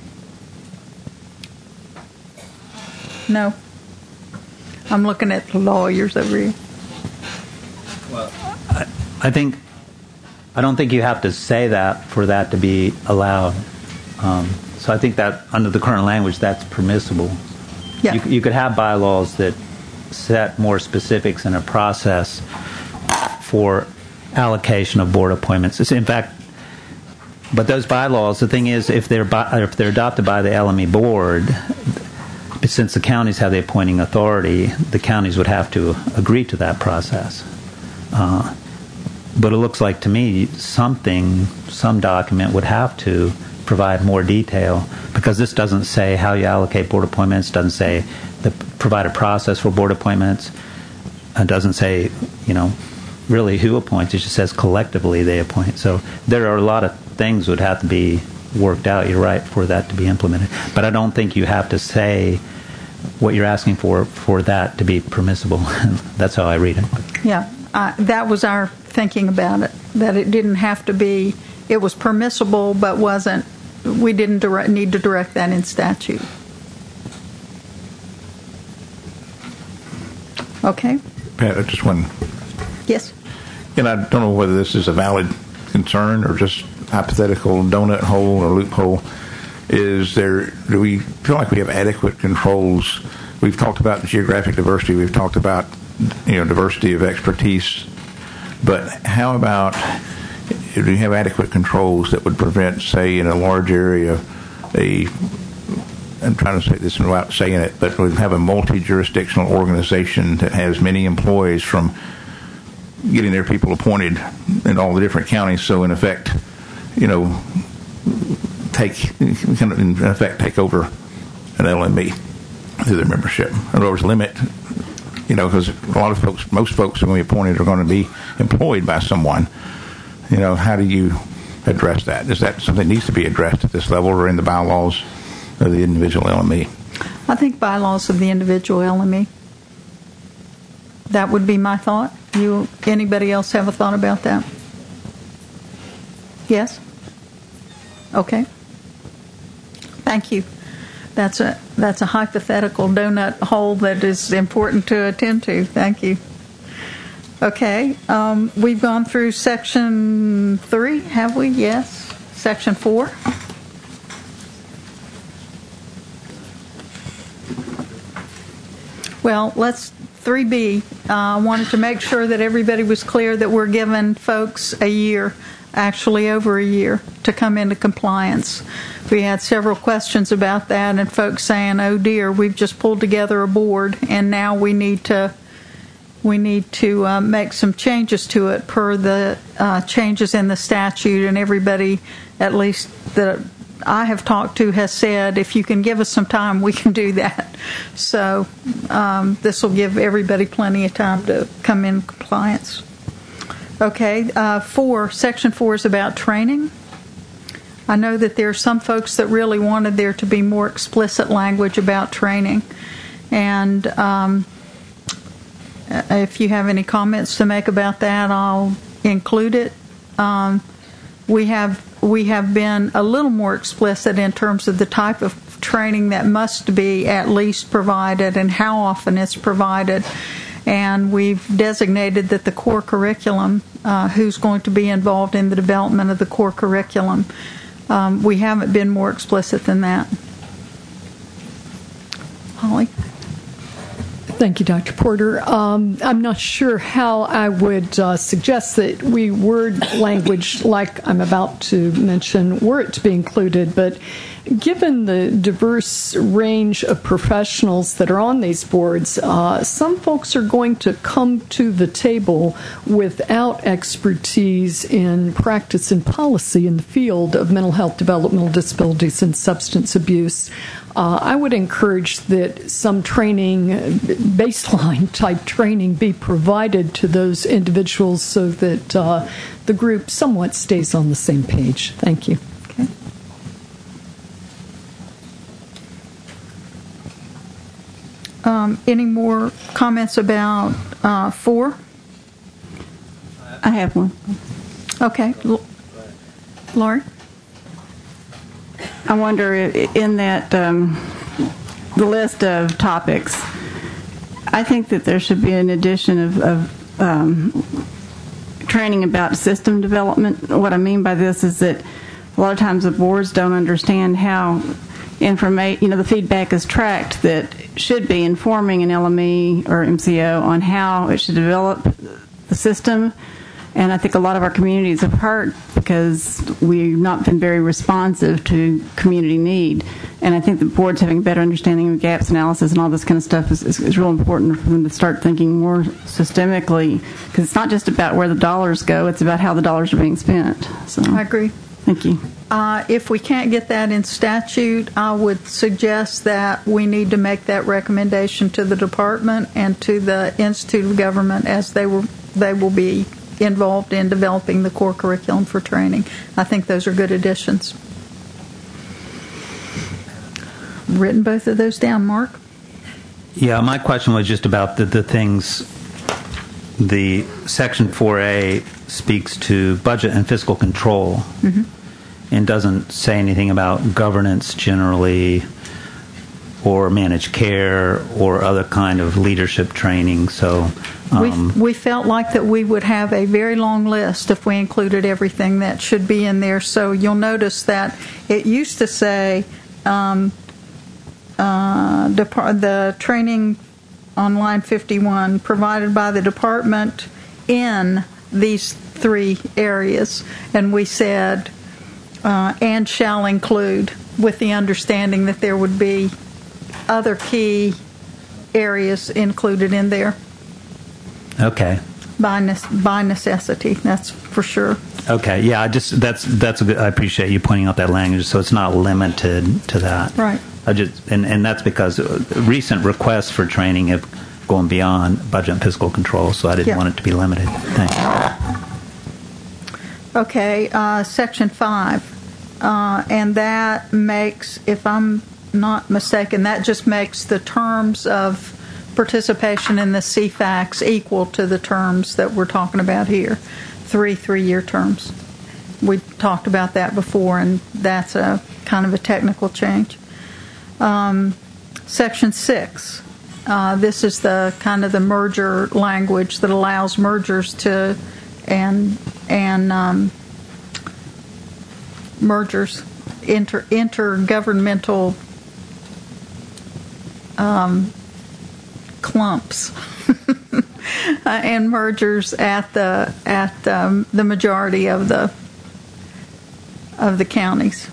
No. I'm looking at the lawyers over here. Well, I, I think I don't think you have to say that for that to be allowed. Um, so I think that under the current language, that's permissible. Yeah. You, you could have bylaws that set more specifics in a process for allocation of board appointments. It's in fact, but those bylaws, the thing is, if they're by, if they're adopted by the L M E board, since the counties have the appointing authority, the counties would have to agree to that process. Uh, but it looks like to me something, some document would have to provide more detail, because this doesn't say how you allocate board appointments, doesn't say the provide a process for board appointments, it doesn't say, you know, really who appoints. It just says collectively they appoint. So there are a lot of things would have to be worked out, you're right, for that to be implemented. But I don't think you have to say what you're asking for for that to be permissible. That's how I read it. Yeah, uh, that was our thinking about it, that it didn't have to be, it was permissible but wasn't, we didn't direct, need to direct that in statute. Okay. Pat, just one. Yes. And I don't know whether this is a valid concern or just hypothetical donut hole or loophole. Is there, do we feel like we have adequate controls? We've talked about geographic diversity. We've talked about, you know, diversity of expertise. But how about, do you have adequate controls that would prevent, say, in a large area, a, I'm trying to say this without saying it, but we have a multi-jurisdictional organization that has many employees from getting their people appointed in all the different counties. So in effect, you know, take kind of in effect take over an L M E through their membership. In other words, limit, you know, because a lot of folks, most folks who are going to be appointed are going to be employed by someone. You know, how do you address that? Is that something that needs to be addressed at this level or in the bylaws of the individual L M E? I think bylaws of the individual L M E. That would be my thought. You, anybody else have a thought about that? Yes? Okay. Thank you. That's a that's a hypothetical donut hole that is important to attend to. Thank you. Okay. Um, we've gone through section three, have we? Yes. Section four. Well, let's three B. I uh, wanted to make sure that everybody was clear that we're giving folks a year, actually over a year, to come into compliance. We had several questions about that, and folks saying, "Oh dear, we've just pulled together a board, and now we need to we need to uh, make some changes to it per the uh, changes in the statute." And everybody, at least that I have talked to, has said, if you can give us some time, we can do that. So um, this will give everybody plenty of time to come in compliance. Okay, uh, four, section four is about training. I know that there are some folks that really wanted there to be more explicit language about training. And um, if you have any comments to make about that, I'll include it. Um, we have we have been a little more explicit in terms of the type of training that must be at least provided and how often it's provided. And we've designated that the core curriculum, uh, who's going to be involved in the development of the core curriculum. Um, we haven't been more explicit than that. Holly? Thank you, Doctor Porter. Um, I'm not sure how I would uh, suggest that we word language like I'm about to mention were it to be included, but given the diverse range of professionals that are on these boards, uh, some folks are going to come to the table without expertise in practice and policy in the field of mental health, developmental disabilities, and substance abuse. Uh, I would encourage that some training, baseline type training, be provided to those individuals so that uh, the group somewhat stays on the same page. Thank you. Okay. Um, any more comments about uh, four? I have one. Okay. L- Laurie? I wonder, in that um, the list of topics, I think that there should be an addition of, of um, training about system development. What I mean by this is that a lot of times the boards don't understand how informa- you know, the feedback is tracked that should be informing an L M E or M C O on how it should develop the system. And I think a lot of our communities have hurt because we've not been very responsive to community need. And I think the boards having a better understanding of gaps analysis and all this kind of stuff is, is, is real important for them to start thinking more systemically, because it's not just about where the dollars go, it's about how the dollars are being spent. So I agree. Thank you. Uh, if we can't get that in statute, I would suggest that we need to make that recommendation to the department and to the Institute of Government, as they will they will be involved in developing the core curriculum for training. I think those are good additions. Written both of those down, Mark? Yeah, my question was just about the, the things. The Section four A speaks to budget and fiscal control, mm-hmm. and doesn't say anything about governance generally, or managed care or other kind of leadership training. So um, we, we felt like that we would have a very long list if we included everything that should be in there. So you'll notice that it used to say um, uh, depart, the training on line fifty-one provided by the department in these three areas, and we said uh, and shall include, with the understanding that there would be other key areas included in there. Okay. By ne- by necessity, that's for sure. Okay. Yeah. I just that's that's a good. I appreciate you pointing out that language, so it's not limited to that. Right. I just and and that's because recent requests for training have gone beyond budget and fiscal control, so I didn't Yeah. want it to be limited. Thanks. Okay. Uh, section five, uh, and that makes, if I'm not mistaken, that just makes the terms of participation in the C FACS equal to the terms that we're talking about here, three three-year terms. We talked about that before, and that's a kind of a technical change. Um, section six, uh, this is the kind of the merger language that allows mergers to and and um, mergers, inter intergovernmental um, clumps uh, and mergers at the at um, the majority of the of the counties.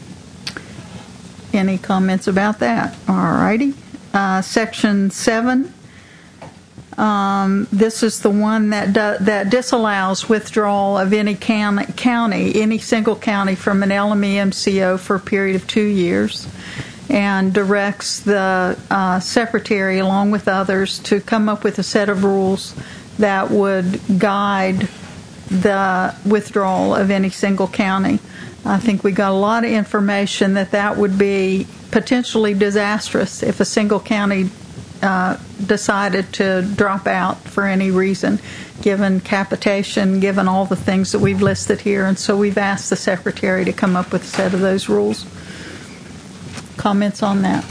Any comments about that? All righty. Uh, section seven. Um, this is the one that do, that disallows withdrawal of any county, county, any single county from an L M E M C O for a period of two years, and directs the uh, secretary, along with others, to come up with a set of rules that would guide the withdrawal of any single county. I think we got a lot of information that that would be potentially disastrous if a single county uh, decided to drop out for any reason, given capitation, given all the things that we've listed here. And so we've asked the secretary to come up with a set of those rules. Comments on that?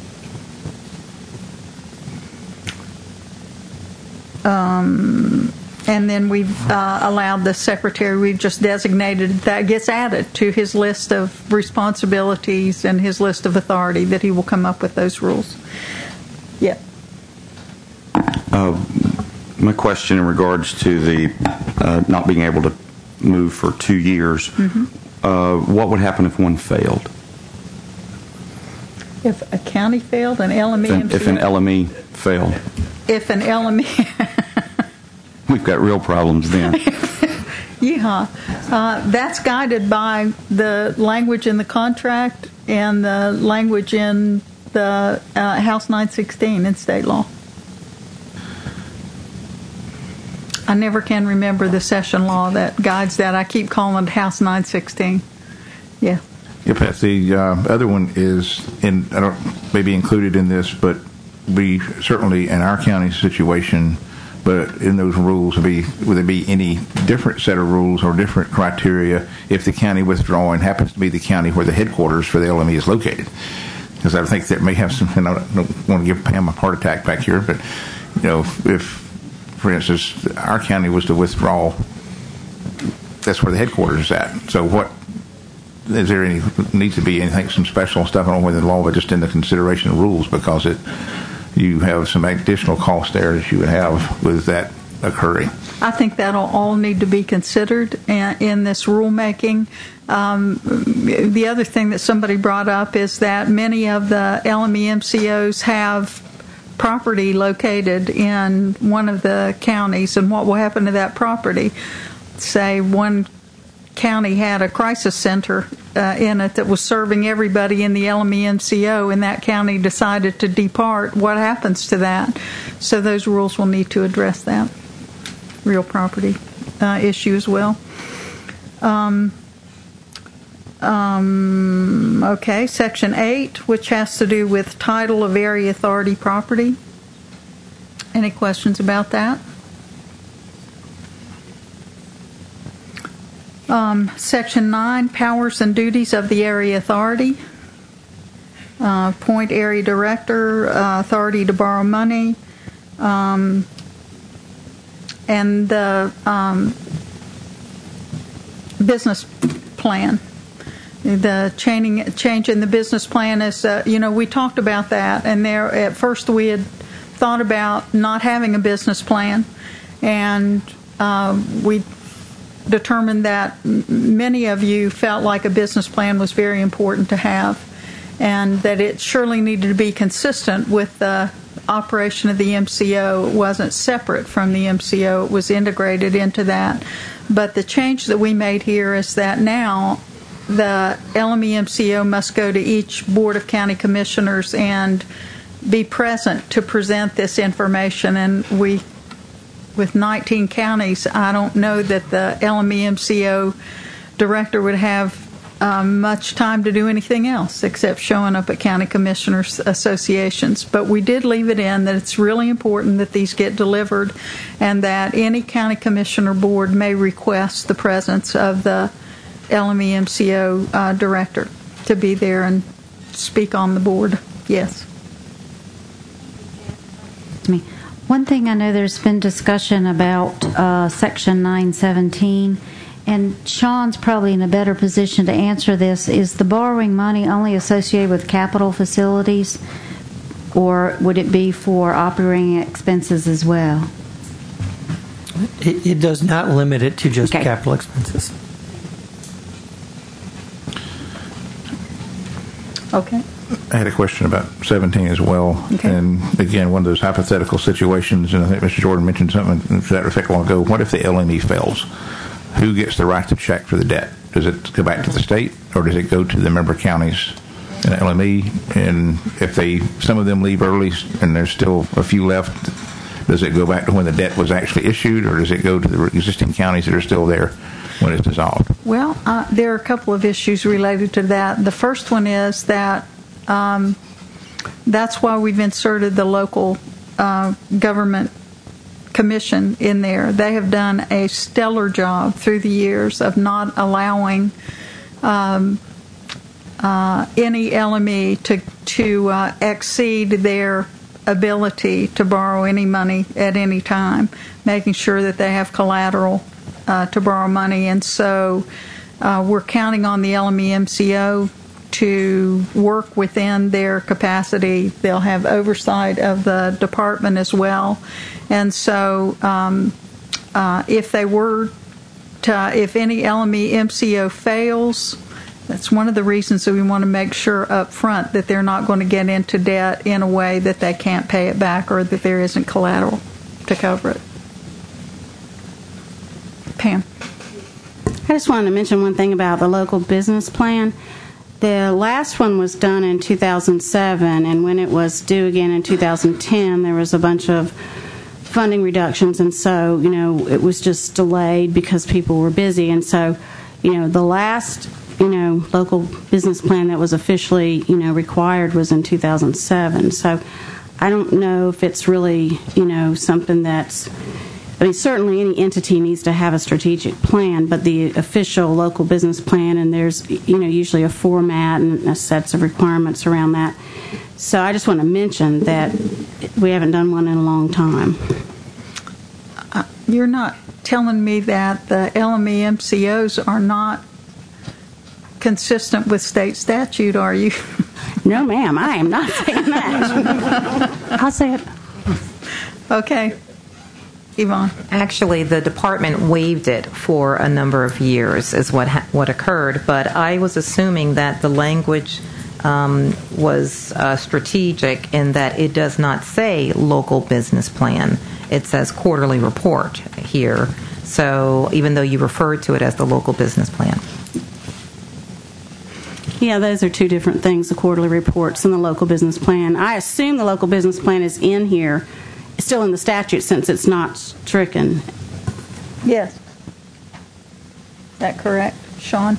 Um, and then we've uh, allowed the secretary, we've just designated that gets added to his list of responsibilities and his list of authority, that he will come up with those rules. Yeah. Uh, my question in regards to the uh, not being able to move for two years, mm-hmm. uh, what would happen if one failed? If a county failed, an L M E M C O? If an L M E failed. If an L M E... We've got real problems then. Yeah. Uh, that's guided by the language in the contract and the language in the uh, House nine sixteen in state law. I never can remember the session law that guides that. I keep calling it House nine sixteen. Yeah. Yeah, Pat, the uh, other one is, in, I don't maybe included in this, but we certainly, in our county situation, but in those rules, would, be, would there be any different set of rules or different criteria if the county withdrawing happens to be the county where the headquarters for the L M E is located? Because I think that may have some, and I don't want to give Pam a heart attack back here, but, you know, if, for instance, our county was to withdraw, that's where the headquarters is at. So what, is there any, needs to be anything, some special stuff, I don't know whether the law, but just in the consideration of rules, because it, you have some additional cost there that you would have with that occurring. I think that'll all need to be considered in this rulemaking. Um, the other thing that somebody brought up is that many of the L M E M C Os have property located in one of the counties, and what will happen to that property? Say one county had a crisis center uh, in it that was serving everybody in the L M E M C O, and that county decided to depart. What happens to that? So those rules will need to address that real property uh, issue as well. Um, um, okay, section eight, which has to do with title of area authority property. Any questions about that? Um, section nine, powers and duties of the area authority. uh, appoint area director, uh, authority to borrow money, um, and the um, business plan. The changing, change in the business plan is, uh, you know, we talked about that, and there at first we had thought about not having a business plan, and uh, we determined that m- many of you felt like a business plan was very important to have, and that it surely needed to be consistent with the operation of the M C O. It wasn't separate from the M C O, it was integrated into that. But the change that we made here is that now the L M E M C O must go to each Board of County Commissioners and be present to present this information. And we, with nineteen counties, I don't know that the L M E M C O director would have um, much time to do anything else except showing up at county commissioners associations. But we did leave it in that it's really important that these get delivered, and that any county commissioner board may request the presence of the L M E M C O uh, director to be there and speak on the board. Yes. Me. One thing I know there's been discussion about uh, Section nine seventeen, and Sean's probably in a better position to answer this. Is the borrowing money only associated with capital facilities, or would it be for operating expenses as well? It, it does not limit it to just Okay. capital expenses. Okay. I had a question about seventeen as well. Okay. And again, one of those hypothetical situations, and I think Mister Jordan mentioned something to that effect a while ago. What if the L M E fails? Who gets the right to check for the debt? Does it go back to the state, or does it go to the member counties and L M E? And if they, some of them leave early and there's still a few left, does it go back to when the debt was actually issued, or does it go to the existing counties that are still there when it's dissolved? Well, uh, there are a couple of issues related to that. The first one is that um, that's why we've inserted the local uh, government commission in there. They have done a stellar job through the years of not allowing um, uh, any L M E to to uh, exceed their ability to borrow any money at any time, making sure that they have collateral uh, to borrow money. And so uh, we're counting on the L M E M C O to work within their capacity. They'll have oversight of the department as well. And so um, uh, if they were to, if any L M E M C O fails, that's one of the reasons that we want to make sure up front that they're not going to get into debt in a way that they can't pay it back, or that there isn't collateral to cover it. Pam. I just wanted to mention one thing about the local business plan. The last one was done in two thousand seven, and when it was due again in two thousand ten, there was a bunch of funding reductions, and so, you know, it was just delayed because people were busy. And so, you know, the last, you know, local business plan that was officially, you know, required was in two thousand seven. So I don't know if it's really, you know, something that's, I mean, certainly any entity needs to have a strategic plan, but the official local business plan, and there's, you know, usually a format and a sets of requirements around that. So I just want to mention that we haven't done one in a long time. Uh, you're not telling me that the L M E M C Os are not consistent with state statute, are you? No, ma'am, I am not saying that. I'll say it. Okay. Yvonne. Actually, the department waived it for a number of years is what ha- what occurred, but I was assuming that the language um, was uh, strategic in that it does not say local business plan. It says quarterly report here. So even though you referred to it as the local business plan. Yeah, those are two different things, the quarterly reports and the local business plan. I assume the local business plan is in here, still in the statute, since it's not stricken. Yes. Is that correct, Sean?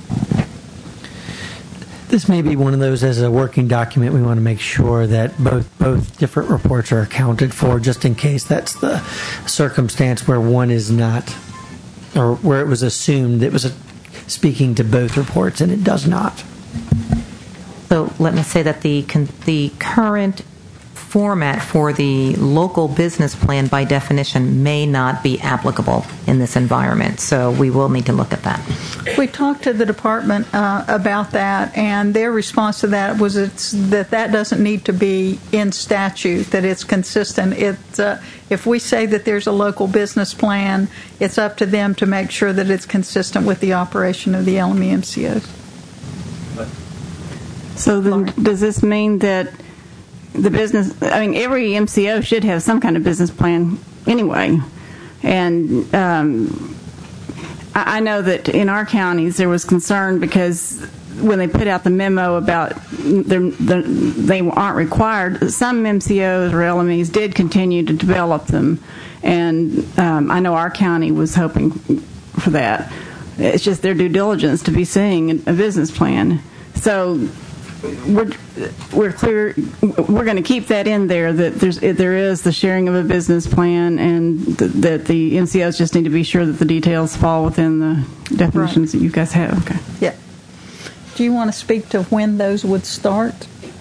This may be one of those, as a working document, we want to make sure that both both different reports are accounted for, just in case that's the circumstance where one is not, or where it was assumed it was a, speaking to both reports, and it does not. also let me say that the con- the current format for the local business plan, by definition, may not be applicable in this environment. So we will need to look at that. We talked to the department uh, about that, and their response to that was it's, that that doesn't need to be in statute, that it's consistent. It, uh, if we say that there's a local business plan, it's up to them to make sure that it's consistent with the operation of the L M E M C Os. So then, does this mean that the business, I mean, every M C O should have some kind of business plan anyway. And um, I, I know that in our counties there was concern because when they put out the memo about the, they aren't required, some M C Os or L M Es did continue to develop them. And um, I know our county was hoping for that. It's just their due diligence to be seeing a business plan. So we're we're clear. We're going to keep that in there, that there's there is the sharing of a business plan, and th- that the M C Os just need to be sure that the details fall within the definitions right. that you guys have. Okay. Yeah. Do you want to speak to when those would start?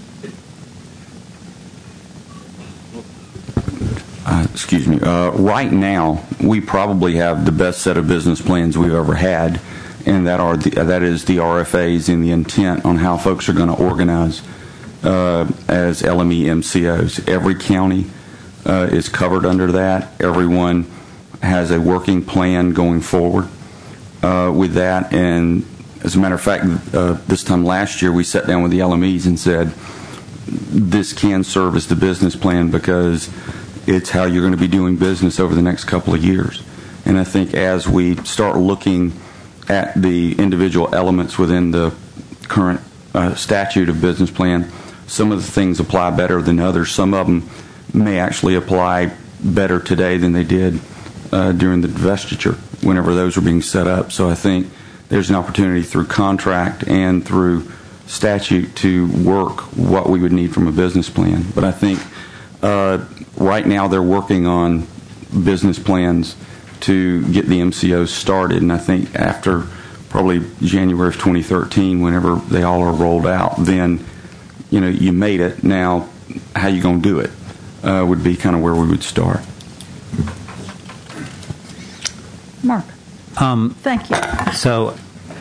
Uh, excuse me. Uh, right now, we probably have the best set of business plans we've ever had. And that are the, that is the R F As and the intent on how folks are going to organize uh, as L M E M C Os. Every county uh, is covered under that. Everyone has a working plan going forward uh, with that. And as a matter of fact, uh, this time last year we sat down with the L M Es and said, this can serve as the business plan because it's how you're going to be doing business over the next couple of years. And I think as we start looking at the individual elements within the current uh, statute of business plan, some of the things apply better than others. Some of them may actually apply better today than they did uh, during the divestiture, whenever those were being set up. So I think there's an opportunity through contract and through statute to work what we would need from a business plan. But I think uh, right now they're working on business plans to get the M C Os started, and I think after probably January of twenty thirteen, whenever they all are rolled out, then you know you made it. Now, how you going to do it uh, would be kind of where we would start. Mark, um, thank you. So,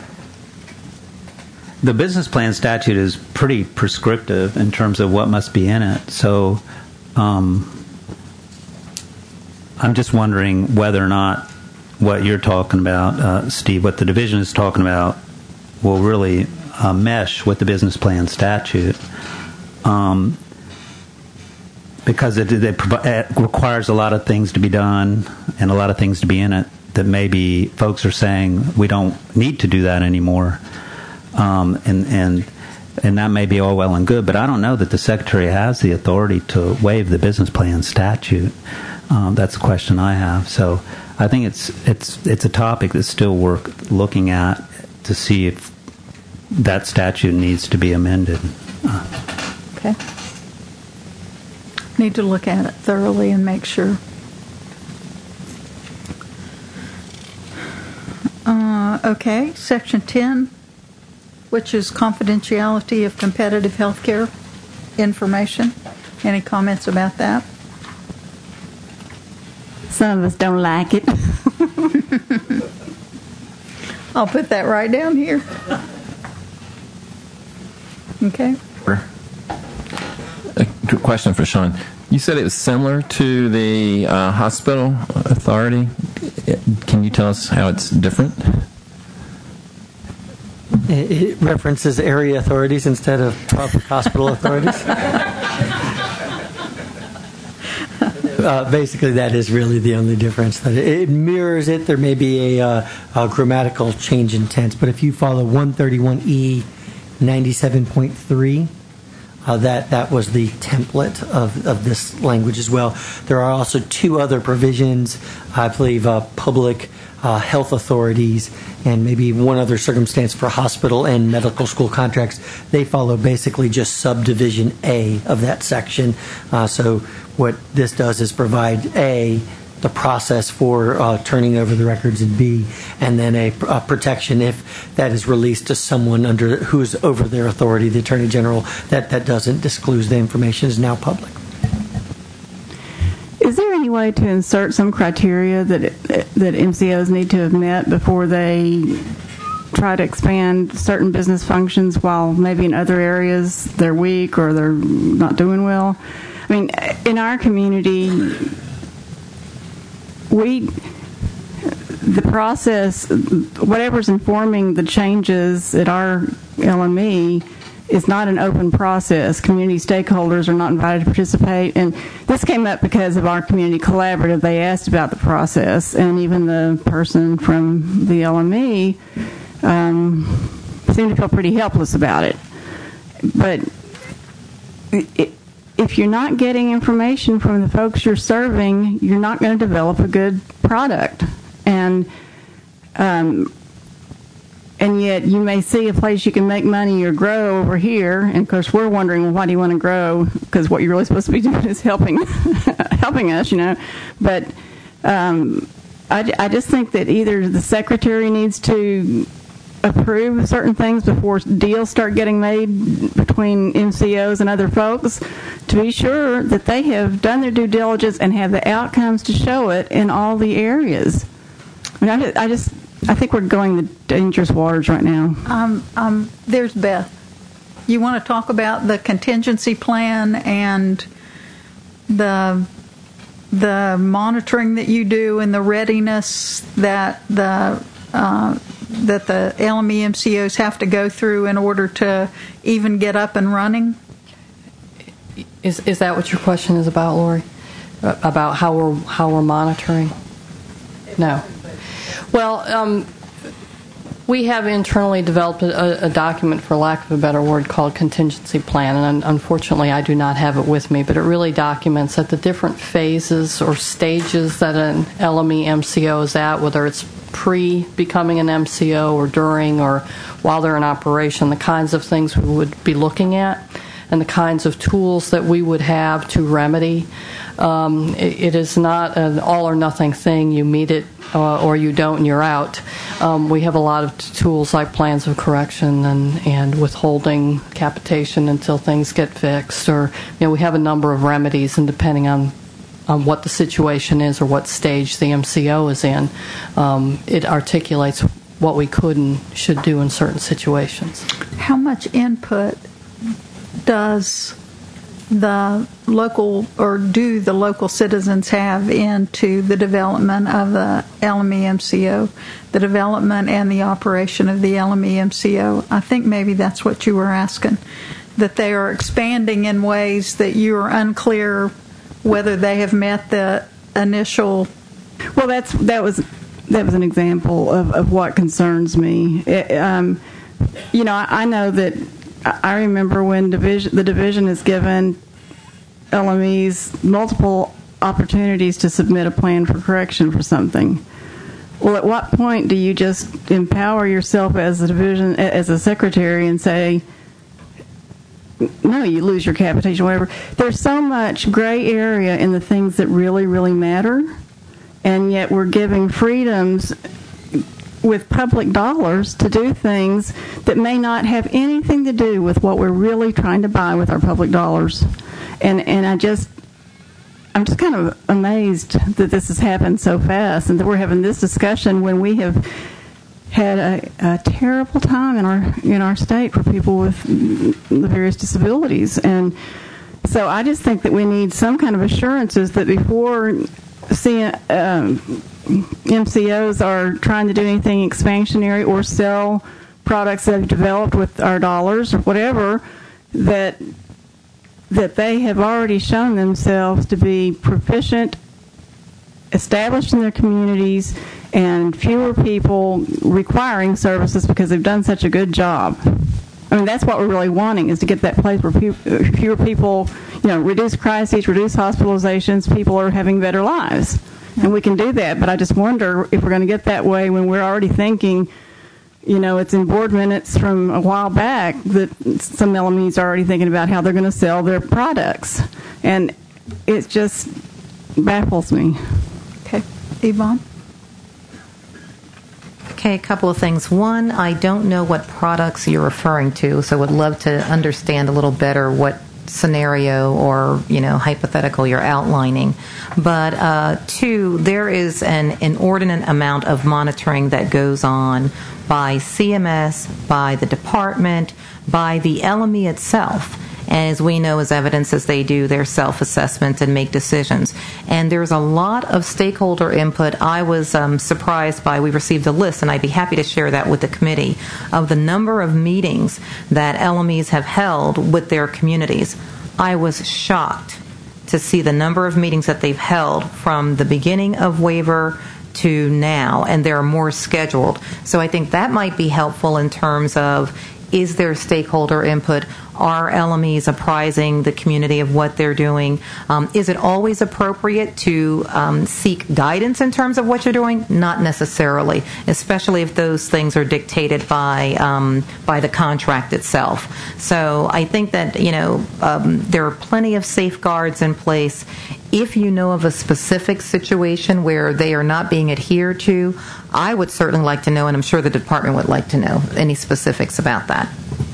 the business plan statute is pretty prescriptive in terms of what must be in it. So. Um, I'm just wondering whether or not what you're talking about, uh, Steve, what the division is talking about, will really uh, mesh with the business plan statute, um, because it, it, provi- it requires a lot of things to be done and a lot of things to be in it that maybe folks are saying we don't need to do that anymore, um, and and and that may be all well and good, but I don't know that the Secretary has the authority to waive the business plan statute. Um, that's a question I have. So I think it's it's it's a topic that's still worth looking at to see if that statute needs to be amended. Uh, okay. Need to look at it thoroughly and make sure. Uh, okay, Section ten, which is confidentiality of competitive healthcare information. Any comments about that? Some of us don't like it. I'll put that right down here. Okay. A question for Sean. You said it was similar to the uh, hospital authority. Can you tell us how it's different? It references area authorities instead of public hospital authorities. Uh, basically, that is really the only difference. That it mirrors it. There may be a, uh, a grammatical change in tense, but if you follow one thirty-one E ninety-seven point three, uh, that that was the template of, of this language as well. There are also two other provisions, I believe, uh, public uh, health authorities, and maybe one other circumstance for hospital and medical school contracts. They follow basically just subdivision A of that section. Uh, so what this does is provide A the process for uh, turning over the records in B, and then a, a protection if that is released to someone under who is over their authority, the Attorney General, that, that doesn't disclose the information is now public. Is there any way to insert some criteria that that M C Os need to have met before they try to expand certain business functions while maybe in other areas they're weak or they're not doing well? I mean, in our community, we, the process, whatever's informing the changes at our L M E is not an open process. Community stakeholders are not invited to participate. And this came up because of our community collaborative. They asked about the process, and even the person from the L M E um, seemed to feel pretty helpless about it. But it, if you're not getting information from the folks you're serving, you're not going to develop a good product. And um, and yet you may see a place you can make money or grow over here. And of course, we're wondering, well, why do you want to grow? Because what you're really supposed to be doing is helping helping us, you know. But um, I, I just think that either the secretary needs to approve certain things before deals start getting made between M C Os and other folks to be sure that they have done their due diligence and have the outcomes to show it in all the areas. I mean, I, I just, I think we're going the dangerous waters right now. Um, um, there's Beth. You want to talk about the contingency plan and the the monitoring that you do and the readiness that the uh, that the L M E M C Os have to go through in order to even get up and running? Is is that what your question is about, Lori? About how we're how we're monitoring? No. Well, um, we have internally developed a, a document, for lack of a better word, called contingency plan, and unfortunately I do not have it with me, but it really documents at the different phases or stages that an L M E M C O is at, whether it's pre-becoming an M C O or during or while they're in operation, the kinds of things we would be looking at and the kinds of tools that we would have to remedy. Um, it, it is not an all-or-nothing thing. You meet it uh, or you don't and you're out. Um, we have a lot of t- tools like plans of correction and, and withholding capitation until things get fixed. Or, you know, we have a number of remedies, and depending on on what the situation is or what stage the M C O is in, um, it articulates what we could and should do in certain situations. How much input does the local, or do the local citizens have into the development of the L M E M C O, the development and the operation of the L M E M C O? I think maybe that's what you were asking, that they are expanding in ways that you are unclear whether they have met the initial. Well, that's that was that was an example of, of what concerns me. It, um, you know, I, I know that I remember when division, the division is given L M Es multiple opportunities to submit a plan for correction for something. Well, at what point do you just empower yourself as a division, as a secretary, and say, no, you lose your capitation, whatever? There's so much gray area in the things that really, really matter, and yet we're giving freedoms with public dollars to do things that may not have anything to do with what we're really trying to buy with our public dollars. And and I just, I'm just kind of amazed that this has happened so fast and that we're having this discussion when we have had a, a terrible time in our in our state for people with the various disabilities. And so I just think that we need some kind of assurances that before seeing um, M C Os are trying to do anything expansionary or sell products that have developed with our dollars or whatever, that that they have already shown themselves to be proficient, established in their communities, and fewer people requiring services because they've done such a good job. I mean, that's what we're really wanting, is to get that place where fewer people, you know, reduce crises, reduce hospitalizations, people are having better lives. And we can do that, but I just wonder if we're going to get that way when we're already thinking, you know, it's in board minutes from a while back that some L M Es are already thinking about how they're going to sell their products. And it just baffles me. Okay. Yvonne? Okay, a couple of things. One, I don't know what products you're referring to, so would love to understand a little better what scenario or, you know, hypothetical you're outlining. But uh, two, there is an inordinate amount of monitoring that goes on by C M S, by the department, by the L M E itself. As we know as evidence as they do their self-assessments and make decisions. And there's a lot of stakeholder input. I was um, surprised by, we received a list, and I'd be happy to share that with the committee, of the number of meetings that L M Es have held with their communities. I was shocked to see the number of meetings that they've held from the beginning of waiver to now, and there are more scheduled. So I think that might be helpful in terms of, is there stakeholder input? Are L M Es apprising the community of what they're doing? Um, is it always appropriate to um, seek guidance in terms of what you're doing? Not necessarily, especially if those things are dictated by um, by the contract itself. So I think that, you know, um, there are plenty of safeguards in place. If you know of a specific situation where they are not being adhered to, I would certainly like to know, and I'm sure the department would like to know, any specifics about that.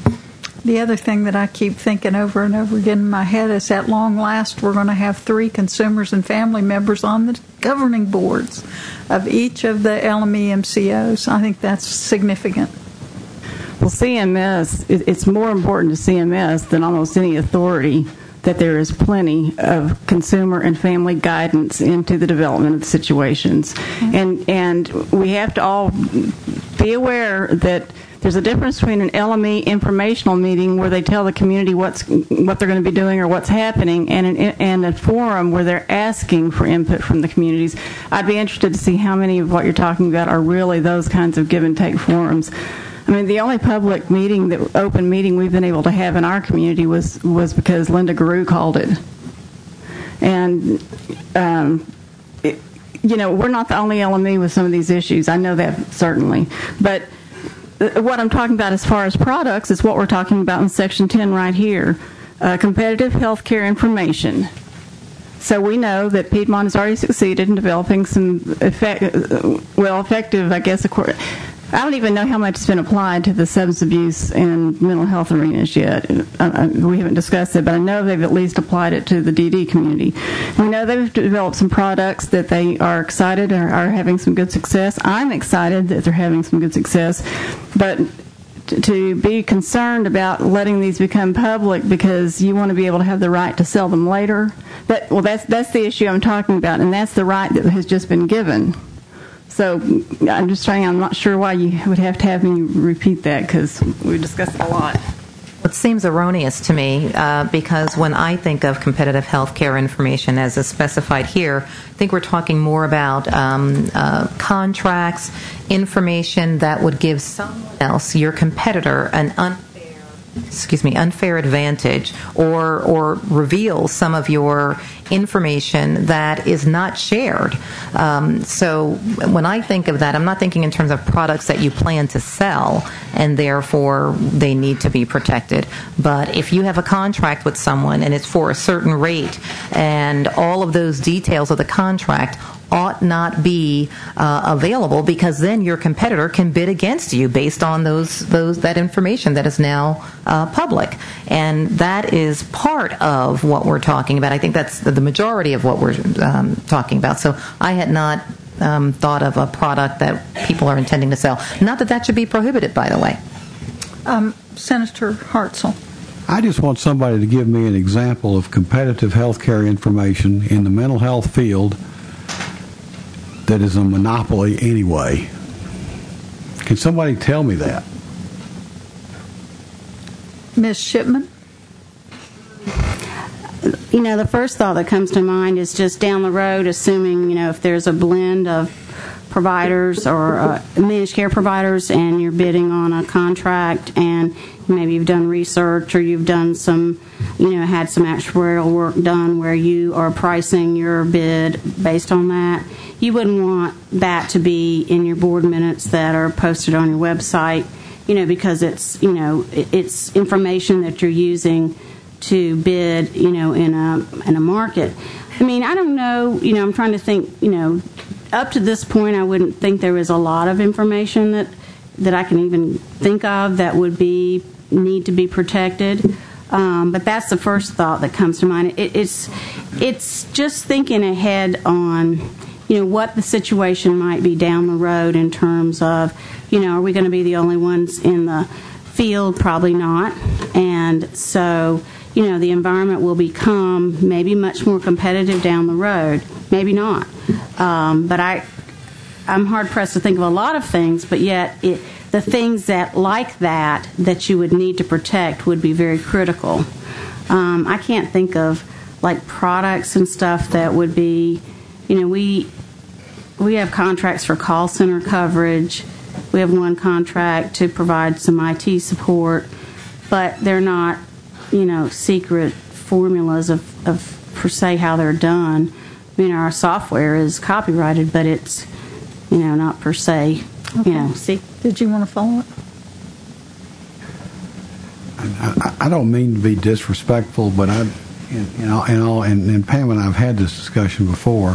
The other thing that I keep thinking over and over again in my head is, at long last, we're going to have three consumers and family members on the governing boards of each of the L M E M C Os. I think that's significant. Well, C M S, it's more important to C M S than almost any authority that there is plenty of consumer and family guidance into the development of the situations. Mm-hmm. And and we have to all be aware that there's a difference between an L M E informational meeting where they tell the community what's what they're going to be doing or what's happening, and an, and a forum where they're asking for input from the communities. I'd be interested to see how many of what you're talking about are really those kinds of give and take forums. I mean, the only public meeting, that open meeting we've been able to have in our community was was because Linda Guru called it. And um, it, you know, we're not the only L M E with some of these issues. I know that certainly, but what I'm talking about as far as products is what we're talking about in Section ten right here, uh, competitive health care information. So we know that Piedmont has already succeeded in developing some effect, well, effective, I guess, I don't even know how much has been applied to the substance abuse and mental health arenas yet. Uh, we haven't discussed it, but I know they've at least applied it to the D D community. We know they've developed some products that they are excited or are having some good success. I'm excited that they're having some good success, but to be concerned about letting these become public because you want to be able to have the right to sell them later, that, well, that's that's the issue I'm talking about, and that's the right that has just been given. So I'm just trying, I'm not sure why you would have to have me repeat that, because we discussed it a lot. It seems erroneous to me uh, because when I think of competitive health care information as is specified here, I think we're talking more about um, uh, contracts, information that would give someone else, your competitor, an unfair excuse me, unfair advantage, or or reveal some of your information that is not shared. Um, so when I think of that, I'm not thinking in terms of products that you plan to sell, and therefore they need to be protected. But if you have a contract with someone and it's for a certain rate, and all of those details of the contract ought not be uh, available, because then your competitor can bid against you based on those those that information that is now uh, public, and that is part of what we're talking about. I think that's the majority of what we're um, talking about. So I had not um, thought of a product that people are intending to sell. Not that that should be prohibited, by the way. Um, Senator Hartzell. I just want somebody to give me an example of competitive health care information in the mental health field that is a monopoly anyway. Can somebody tell me that? Miz Shipman? You know, the first thought that comes to mind is just down the road, assuming, you know, if there's a blend of providers or uh, managed care providers and you're bidding on a contract, and maybe you've done research or you've done some, you know, had some actuarial work done where you are pricing your bid based on that. You wouldn't want that to be in your board minutes that are posted on your website, you know, because it's, you know, it's information that you're using to bid, you know, in a in a market. I mean, I don't know, you know, I'm trying to think, you know, up to this point, I wouldn't think there was a lot of information that that I can even think of that would be need to be protected. Um, but that's the first thought that comes to mind. It, it's it's just thinking ahead on, you know, what the situation might be down the road in terms of, you know, are we going to be the only ones in the field? Probably not. And so, you know, the environment will become maybe much more competitive down the road. Maybe not. Um, but I, I'm hard pressed to think of a lot of things, but yet it, the things that like that that you would need to protect would be very critical. Um, I can't think of like products and stuff that would be, you know, we we have contracts for call center coverage. We have one contract to provide some I T support, but they're not, you know, secret formulas of, of per se how they're done. I mean, our software is copyrighted, but it's, you know, not per se. Okay. You know, see. Did you want to follow it? I, I don't mean to be disrespectful, but I, you know, and all, and, and Pam and I've had this discussion before,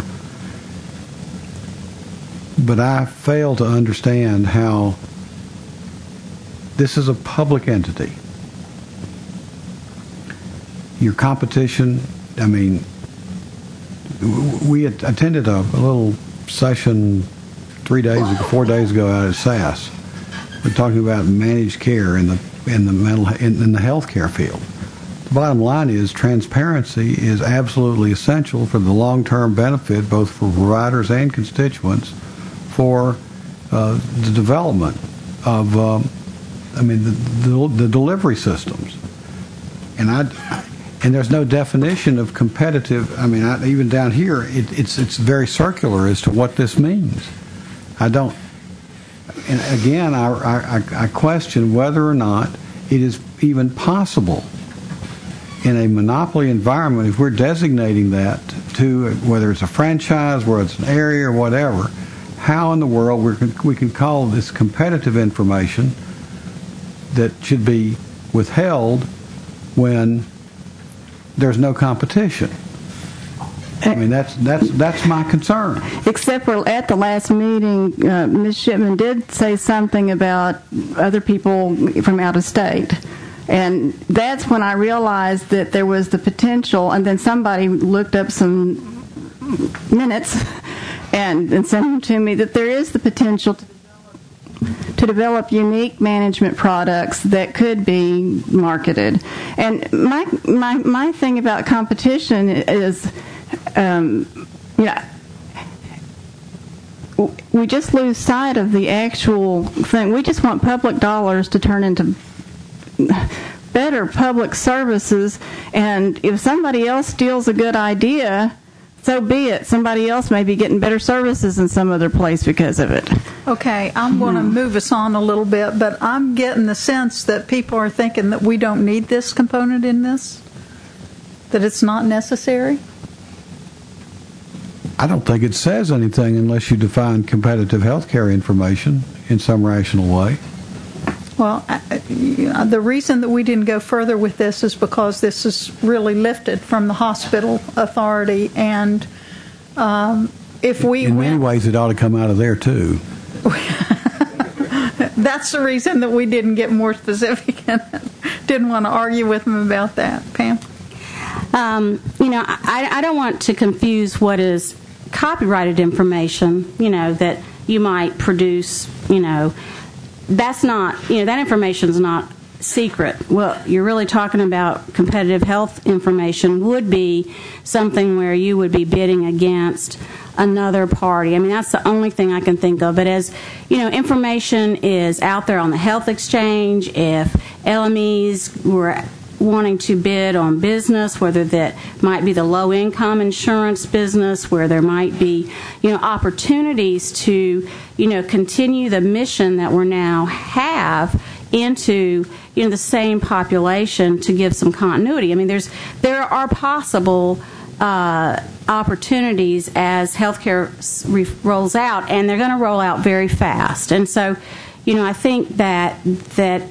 but I fail to understand how this is a public entity. Your competition, I mean, we had attended a, a little session three days ago, four days ago out at S A S. We're talking about managed care in the in the mental in, in the healthcare field. The bottom line is transparency is absolutely essential for the long-term benefit, both for providers and constituents, for uh, the development of, um, I mean, the, the, the delivery systems. And I, and there's no definition of competitive. I mean, I, even down here, it, it's it's very circular as to what this means. I don't. And again, I, I, I question whether or not it is even possible in a monopoly environment, if we're designating that to, whether it's a franchise, whether it's an area or whatever, how in the world we can, we can call this competitive information that should be withheld when there's no competition? I mean, that's that's that's my concern. Except for at the last meeting, uh, Miz Shipman did say something about other people from out of state. And that's when I realized that there was the potential, and then somebody looked up some minutes and, and sent them to me, that there is the potential to to develop unique management products that could be marketed. And my my, my thing about competition is, um, you know, we just lose sight of the actual thing. We just want public dollars to turn into better public services, and if somebody else steals a good idea, so be it. Somebody else may be getting better services in some other place because of it. Okay, I'm going to move us on a little bit, but I'm getting the sense that people are thinking that we don't need this component in this, that it's not necessary. I don't think it says anything unless you define competitive health care information in some rational way. Well, I, I, the reason that we didn't go further with this is because this is really lifted from the hospital authority, and um, if we in went, many ways it ought to come out of there too. That's the reason that we didn't get more specific and didn't want to argue with them about that. Pam? Um, you know, I, I don't want to confuse what is copyrighted information, you know, that you might produce, you know. That's not, you know, that information is not secret. Well, you're really talking about competitive health information would be something where you would be bidding against another party. I mean, that's the only thing I can think of. But as, you know, information is out there on the health exchange, if L M Es were wanting to bid on business, whether that might be the low-income insurance business, where there might be, you know, opportunities to, you know, continue the mission that we now have into, you know, the same population to give some continuity. I mean, there's there are possible uh, opportunities as healthcare re- rolls out, and they're going to roll out very fast. And so, you know, I think that that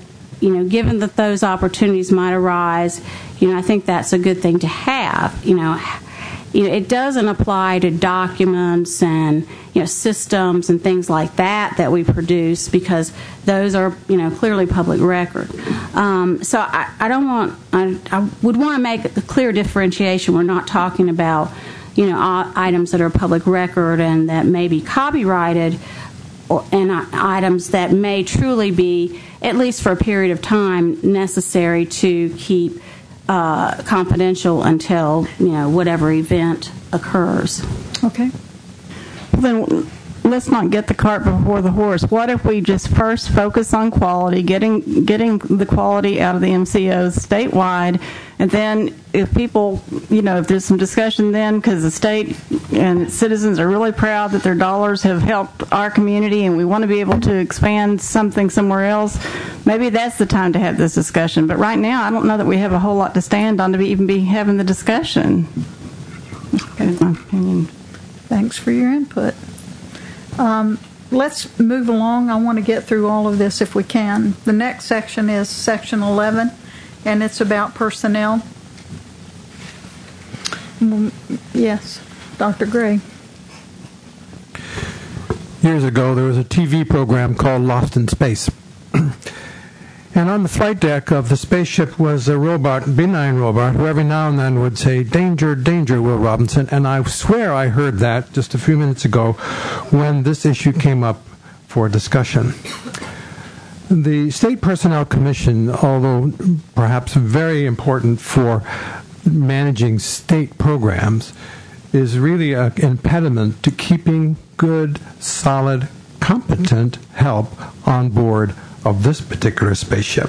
you know, given that those opportunities might arise, you know, I think that's a good thing to have. You know, you know, it doesn't apply to documents and, you know, systems and things like that that we produce, because those are, you know, clearly public record. Um, so I, I don't want, I, I would want to make a clear differentiation. We're not talking about, you know, items that are public record and that may be copyrighted, or, and items that may truly be, at least for a period of time, necessary to keep uh, confidential until, you know, whatever event occurs. Okay. Then let's not get the cart before the horse. What if we just first focus on quality, getting getting the quality out of the M C Os statewide, and then if people, you know, if there's some discussion then, because the state and its citizens are really proud that their dollars have helped our community and we want to be able to expand something somewhere else, maybe that's the time to have this discussion. But right now, I don't know that we have a whole lot to stand on to be, even be having the discussion. That's my opinion. Thanks for your input. Um, let's move along. I want to get through all of this if we can. The next section is section eleven, and it's about personnel. Yes, Doctor Gray. Years ago, there was a T V program called Lost in Space. And on the flight deck of the spaceship was a robot, benign robot, who every now and then would say, "Danger, danger, Will Robinson." And I swear I heard that just a few minutes ago when this issue came up for discussion. The State Personnel Commission, although perhaps very important for managing state programs, is really an impediment to keeping good, solid, competent help on board of this particular spaceship.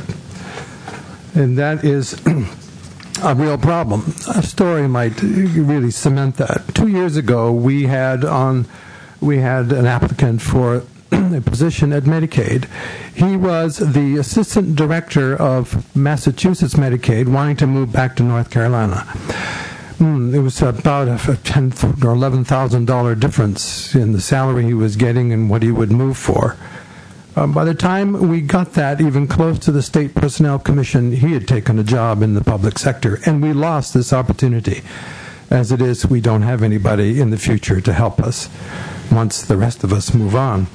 And that is a real problem. A story might really cement that. Two years ago, we had on we had an applicant for a position at Medicaid. He was the assistant director of Massachusetts Medicaid, wanting to move back to North Carolina. Mm, it was about a ten or eleven thousand dollar difference in the salary he was getting and what he would move for. Um, by the time we got that even close to the State Personnel Commission, he had taken a job in the public sector, and we lost this opportunity. As it is, we don't have anybody in the future to help us once the rest of us move on.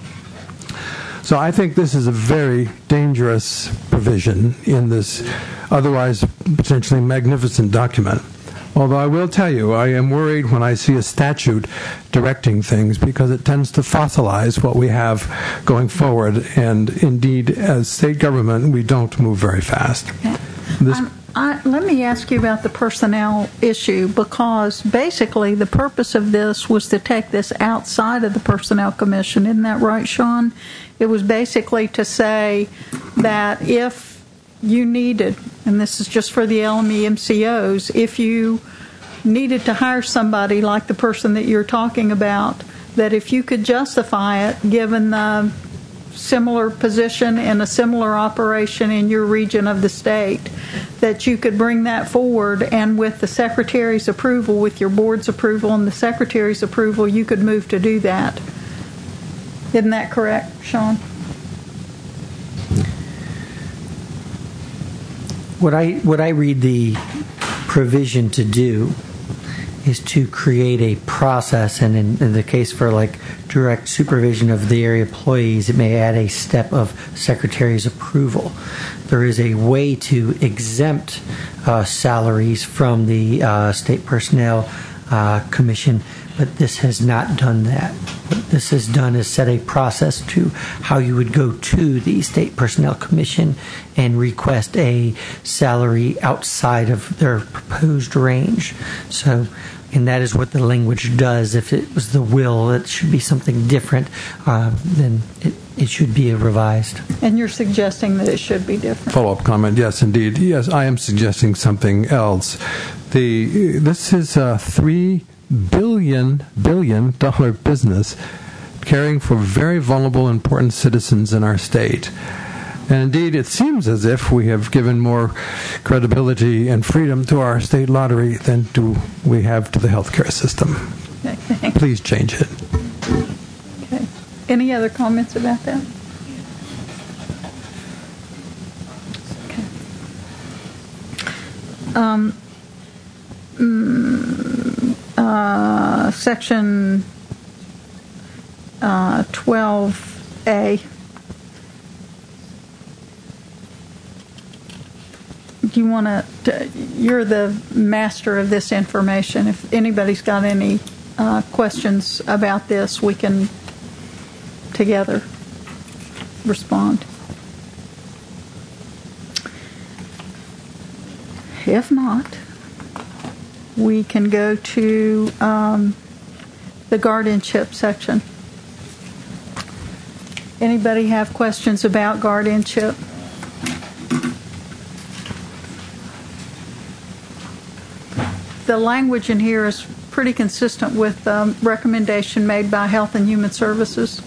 So I think this is a very dangerous provision in this otherwise potentially magnificent document. Although I will tell you, I am worried when I see a statute directing things, because it tends to fossilize what we have going forward. And indeed, as state government, we don't move very fast. This um, I, let me ask you about the personnel issue, because basically the purpose of this was to take this outside of the Personnel Commission. Isn't that right, Sean? It was basically to say that if you needed, and this is just for the L M E M C Os, if you needed to hire somebody like the person that you're talking about, that if you could justify it, given the similar position and a similar operation in your region of the state, that you could bring that forward, and with the Secretary's approval, with your board's approval and the Secretary's approval, you could move to do that. Isn't that correct, Sean? What I what I read the provision to do is to create a process, and in, in the case for like direct supervision of the area employees, it may add a step of Secretary's approval. There is a way to exempt uh, salaries from the uh, State Personnel uh, Commission, but this has not done that. What this has done is set a process to how you would go to the State Personnel Commission and request a salary outside of their proposed range. So, and that is what the language does. If it was the will, it should be something different, uh, then it, it should be revised. And you're suggesting that it should be different? Follow-up comment, yes, indeed. Yes, I am suggesting something else. The This is a three billion billion dollar business caring for very vulnerable, important citizens in our state. And indeed, it seems as if we have given more credibility and freedom to our state lottery than do we have to the healthcare system. Okay. Please change it. Okay. Any other comments about that? Um, mm, uh, section uh, twelve A. Do you want to, you're the master of this information. If anybody's got any uh, questions about this, we can together respond. If not, we can go to um, the guardianship section. Anybody have questions about guardianship? The language in here is pretty consistent with the um, recommendation made by Health and Human Services.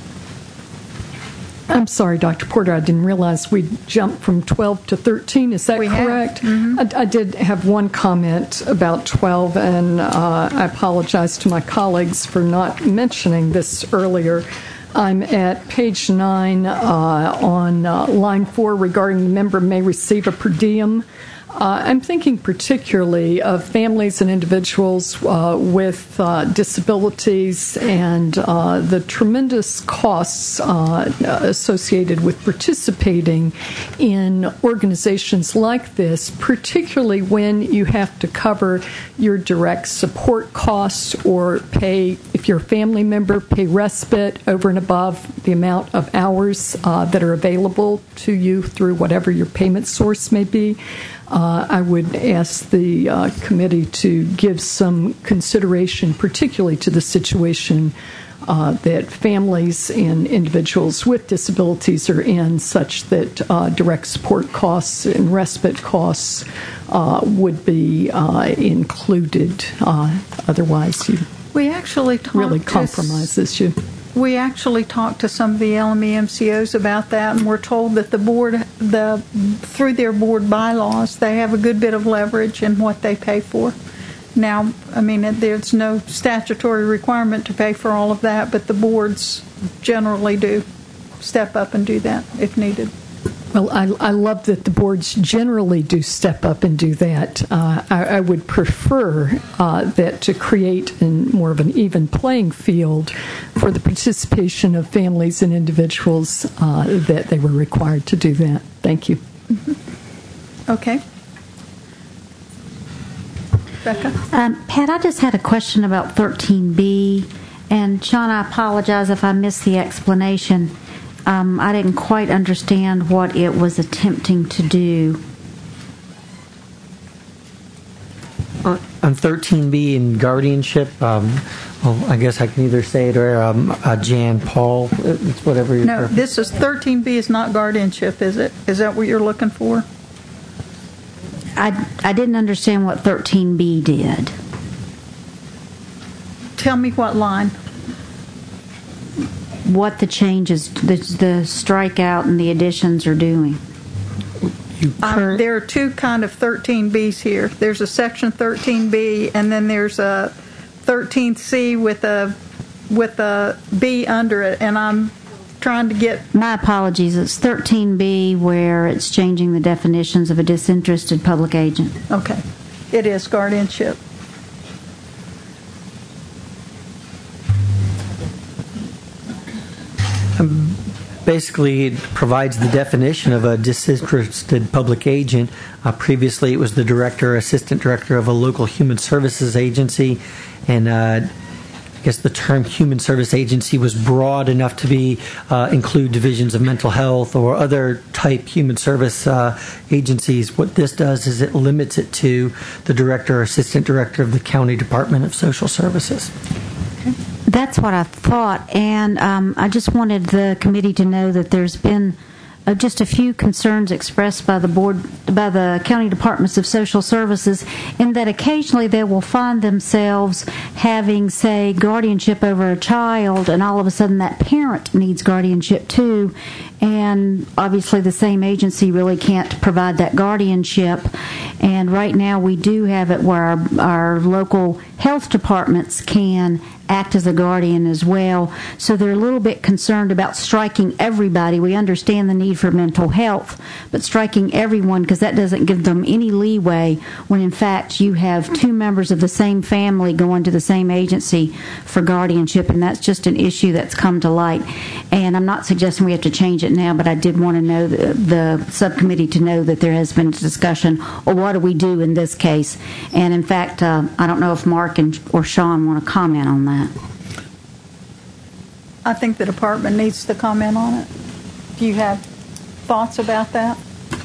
I'm sorry, Doctor Porter, I didn't realize we jumped from twelve to thirteen. Is that we correct? Mm-hmm. I, I did have one comment about twelve, and uh, I apologize to my colleagues for not mentioning this earlier. I'm at page nine uh, on uh, line four regarding the member may receive a per diem. Uh, I'm thinking particularly of families and individuals uh, with uh, disabilities and uh, the tremendous costs uh, associated with participating in organizations like this, particularly when you have to cover your direct support costs or pay, if you're a family member, pay respite over and above the amount of hours uh, that are available to you through whatever your payment source may be. Uh, I would ask the uh, committee to give some consideration, particularly to the situation uh, that families and individuals with disabilities are in, such that uh, direct support costs and respite costs uh, would be uh, included. Uh, otherwise, you we actually talked really compromises you. We actually talked to some of the L M E M C Os about that, and we're told that the board, the through their board bylaws, they have a good bit of leverage in what they pay for. Now, I mean, there's no statutory requirement to pay for all of that, but the boards generally do step up and do that if needed. Well, I, I love that the boards generally do step up and do that. Uh, I, I would prefer uh, that to create an, more of an even playing field for the participation of families and individuals uh, that they were required to do that. Thank you. Mm-hmm. Okay. Becca? Um, Pat, I just had a question about thirteen B. And, Sean, I apologize if I missed the explanation. Um, I didn't quite understand what it was attempting to do. Uh, on thirteen B in guardianship, um, well, I guess I can either say it or um, uh, Jan, Paul, it's whatever your No, preference. this is thirteen B is not guardianship, is it? Is that what you're looking for? I, I didn't understand what thirteen B did. Tell me what line. What the changes, the, the strikeout and the additions are doing. Um, there are two kind of thirteen B's here. There's a section thirteen B, and then there's a thirteen C with a with a B under it. And I'm trying to get. My apologies. It's thirteen B where it's changing the definitions of a disinterested public agent. Okay, it is guardianship. Um, basically, it provides the definition of a disinterested public agent. Uh, previously, it was the director or assistant director of a local human services agency, and uh, I guess the term human service agency was broad enough to be uh, include divisions of mental health or other type human service uh, agencies. What this does is it limits it to the director or assistant director of the county department of social services. That's what I thought, and um, I just wanted the committee to know that there's been uh, just a few concerns expressed by the board, by the county departments of social services, in that occasionally they will find themselves having, say, guardianship over a child, and all of a sudden that parent needs guardianship too, and obviously the same agency really can't provide that guardianship. And right now we do have it where our, our local health departments can act as a guardian as well. So they're a little bit concerned about striking everybody. We understand the need for mental health, but striking everyone, because that doesn't give them any leeway when in fact you have two members of the same family going to the same agency for guardianship, and that's just an issue that's come to light. And I'm not suggesting we have to change it now, but I did want to know the, the subcommittee to know that there has been discussion, or what do we do in this case? And in fact, uh, I don't know if Mark and or Sean want to comment on that. I think the department needs to comment on it. Do you have thoughts about that?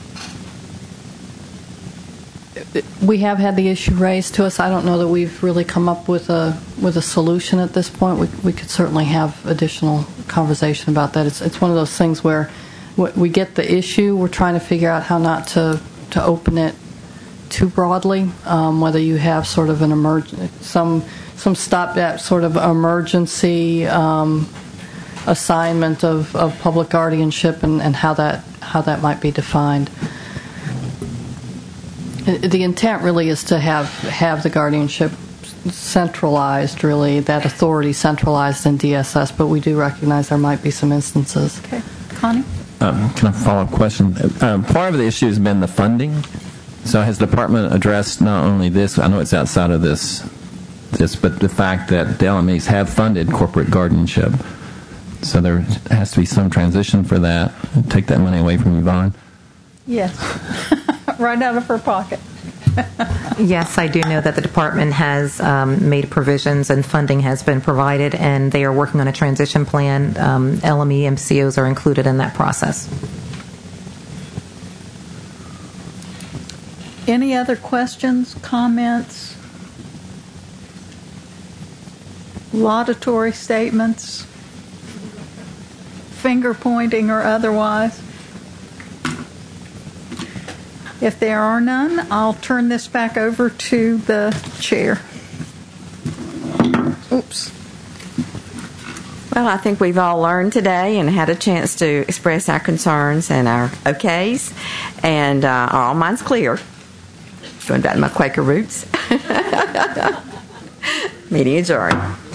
We have had the issue raised to us. I don't know that we've really come up with a with a solution at this point. We we could certainly have additional conversation about that. It's it's one of those things where we get the issue. We're trying to figure out how not to to open it too broadly. Um, whether you have sort of an emerg some some stopgap sort of emergency um, assignment of, of public guardianship, and, and how that how that might be defined. The intent really is to have have the guardianship centralized, really, that authority centralized in D S S, but we do recognize there might be some instances. Okay. Connie? Um, can I follow up question? Um, part of the issue has been the funding. So has the department addressed not only this, I know it's outside of this, this, but the fact that the L M Es have funded corporate guardianship. So there has to be some transition for that. Take that money away from Yvonne. Yes. Right out of her pocket. Yes, I do know that the department has um, made provisions and funding has been provided, and they are working on a transition plan. Um, L M E M C Os are included in that process. Any other questions, comments, laudatory statements, finger pointing or otherwise? If there are none, I'll turn this back over to the chair. Oops. Well, I think we've all learned today and had a chance to express our concerns and our okays, and uh, all mine's clear. Going back to my Quaker roots. Meeting adjourned.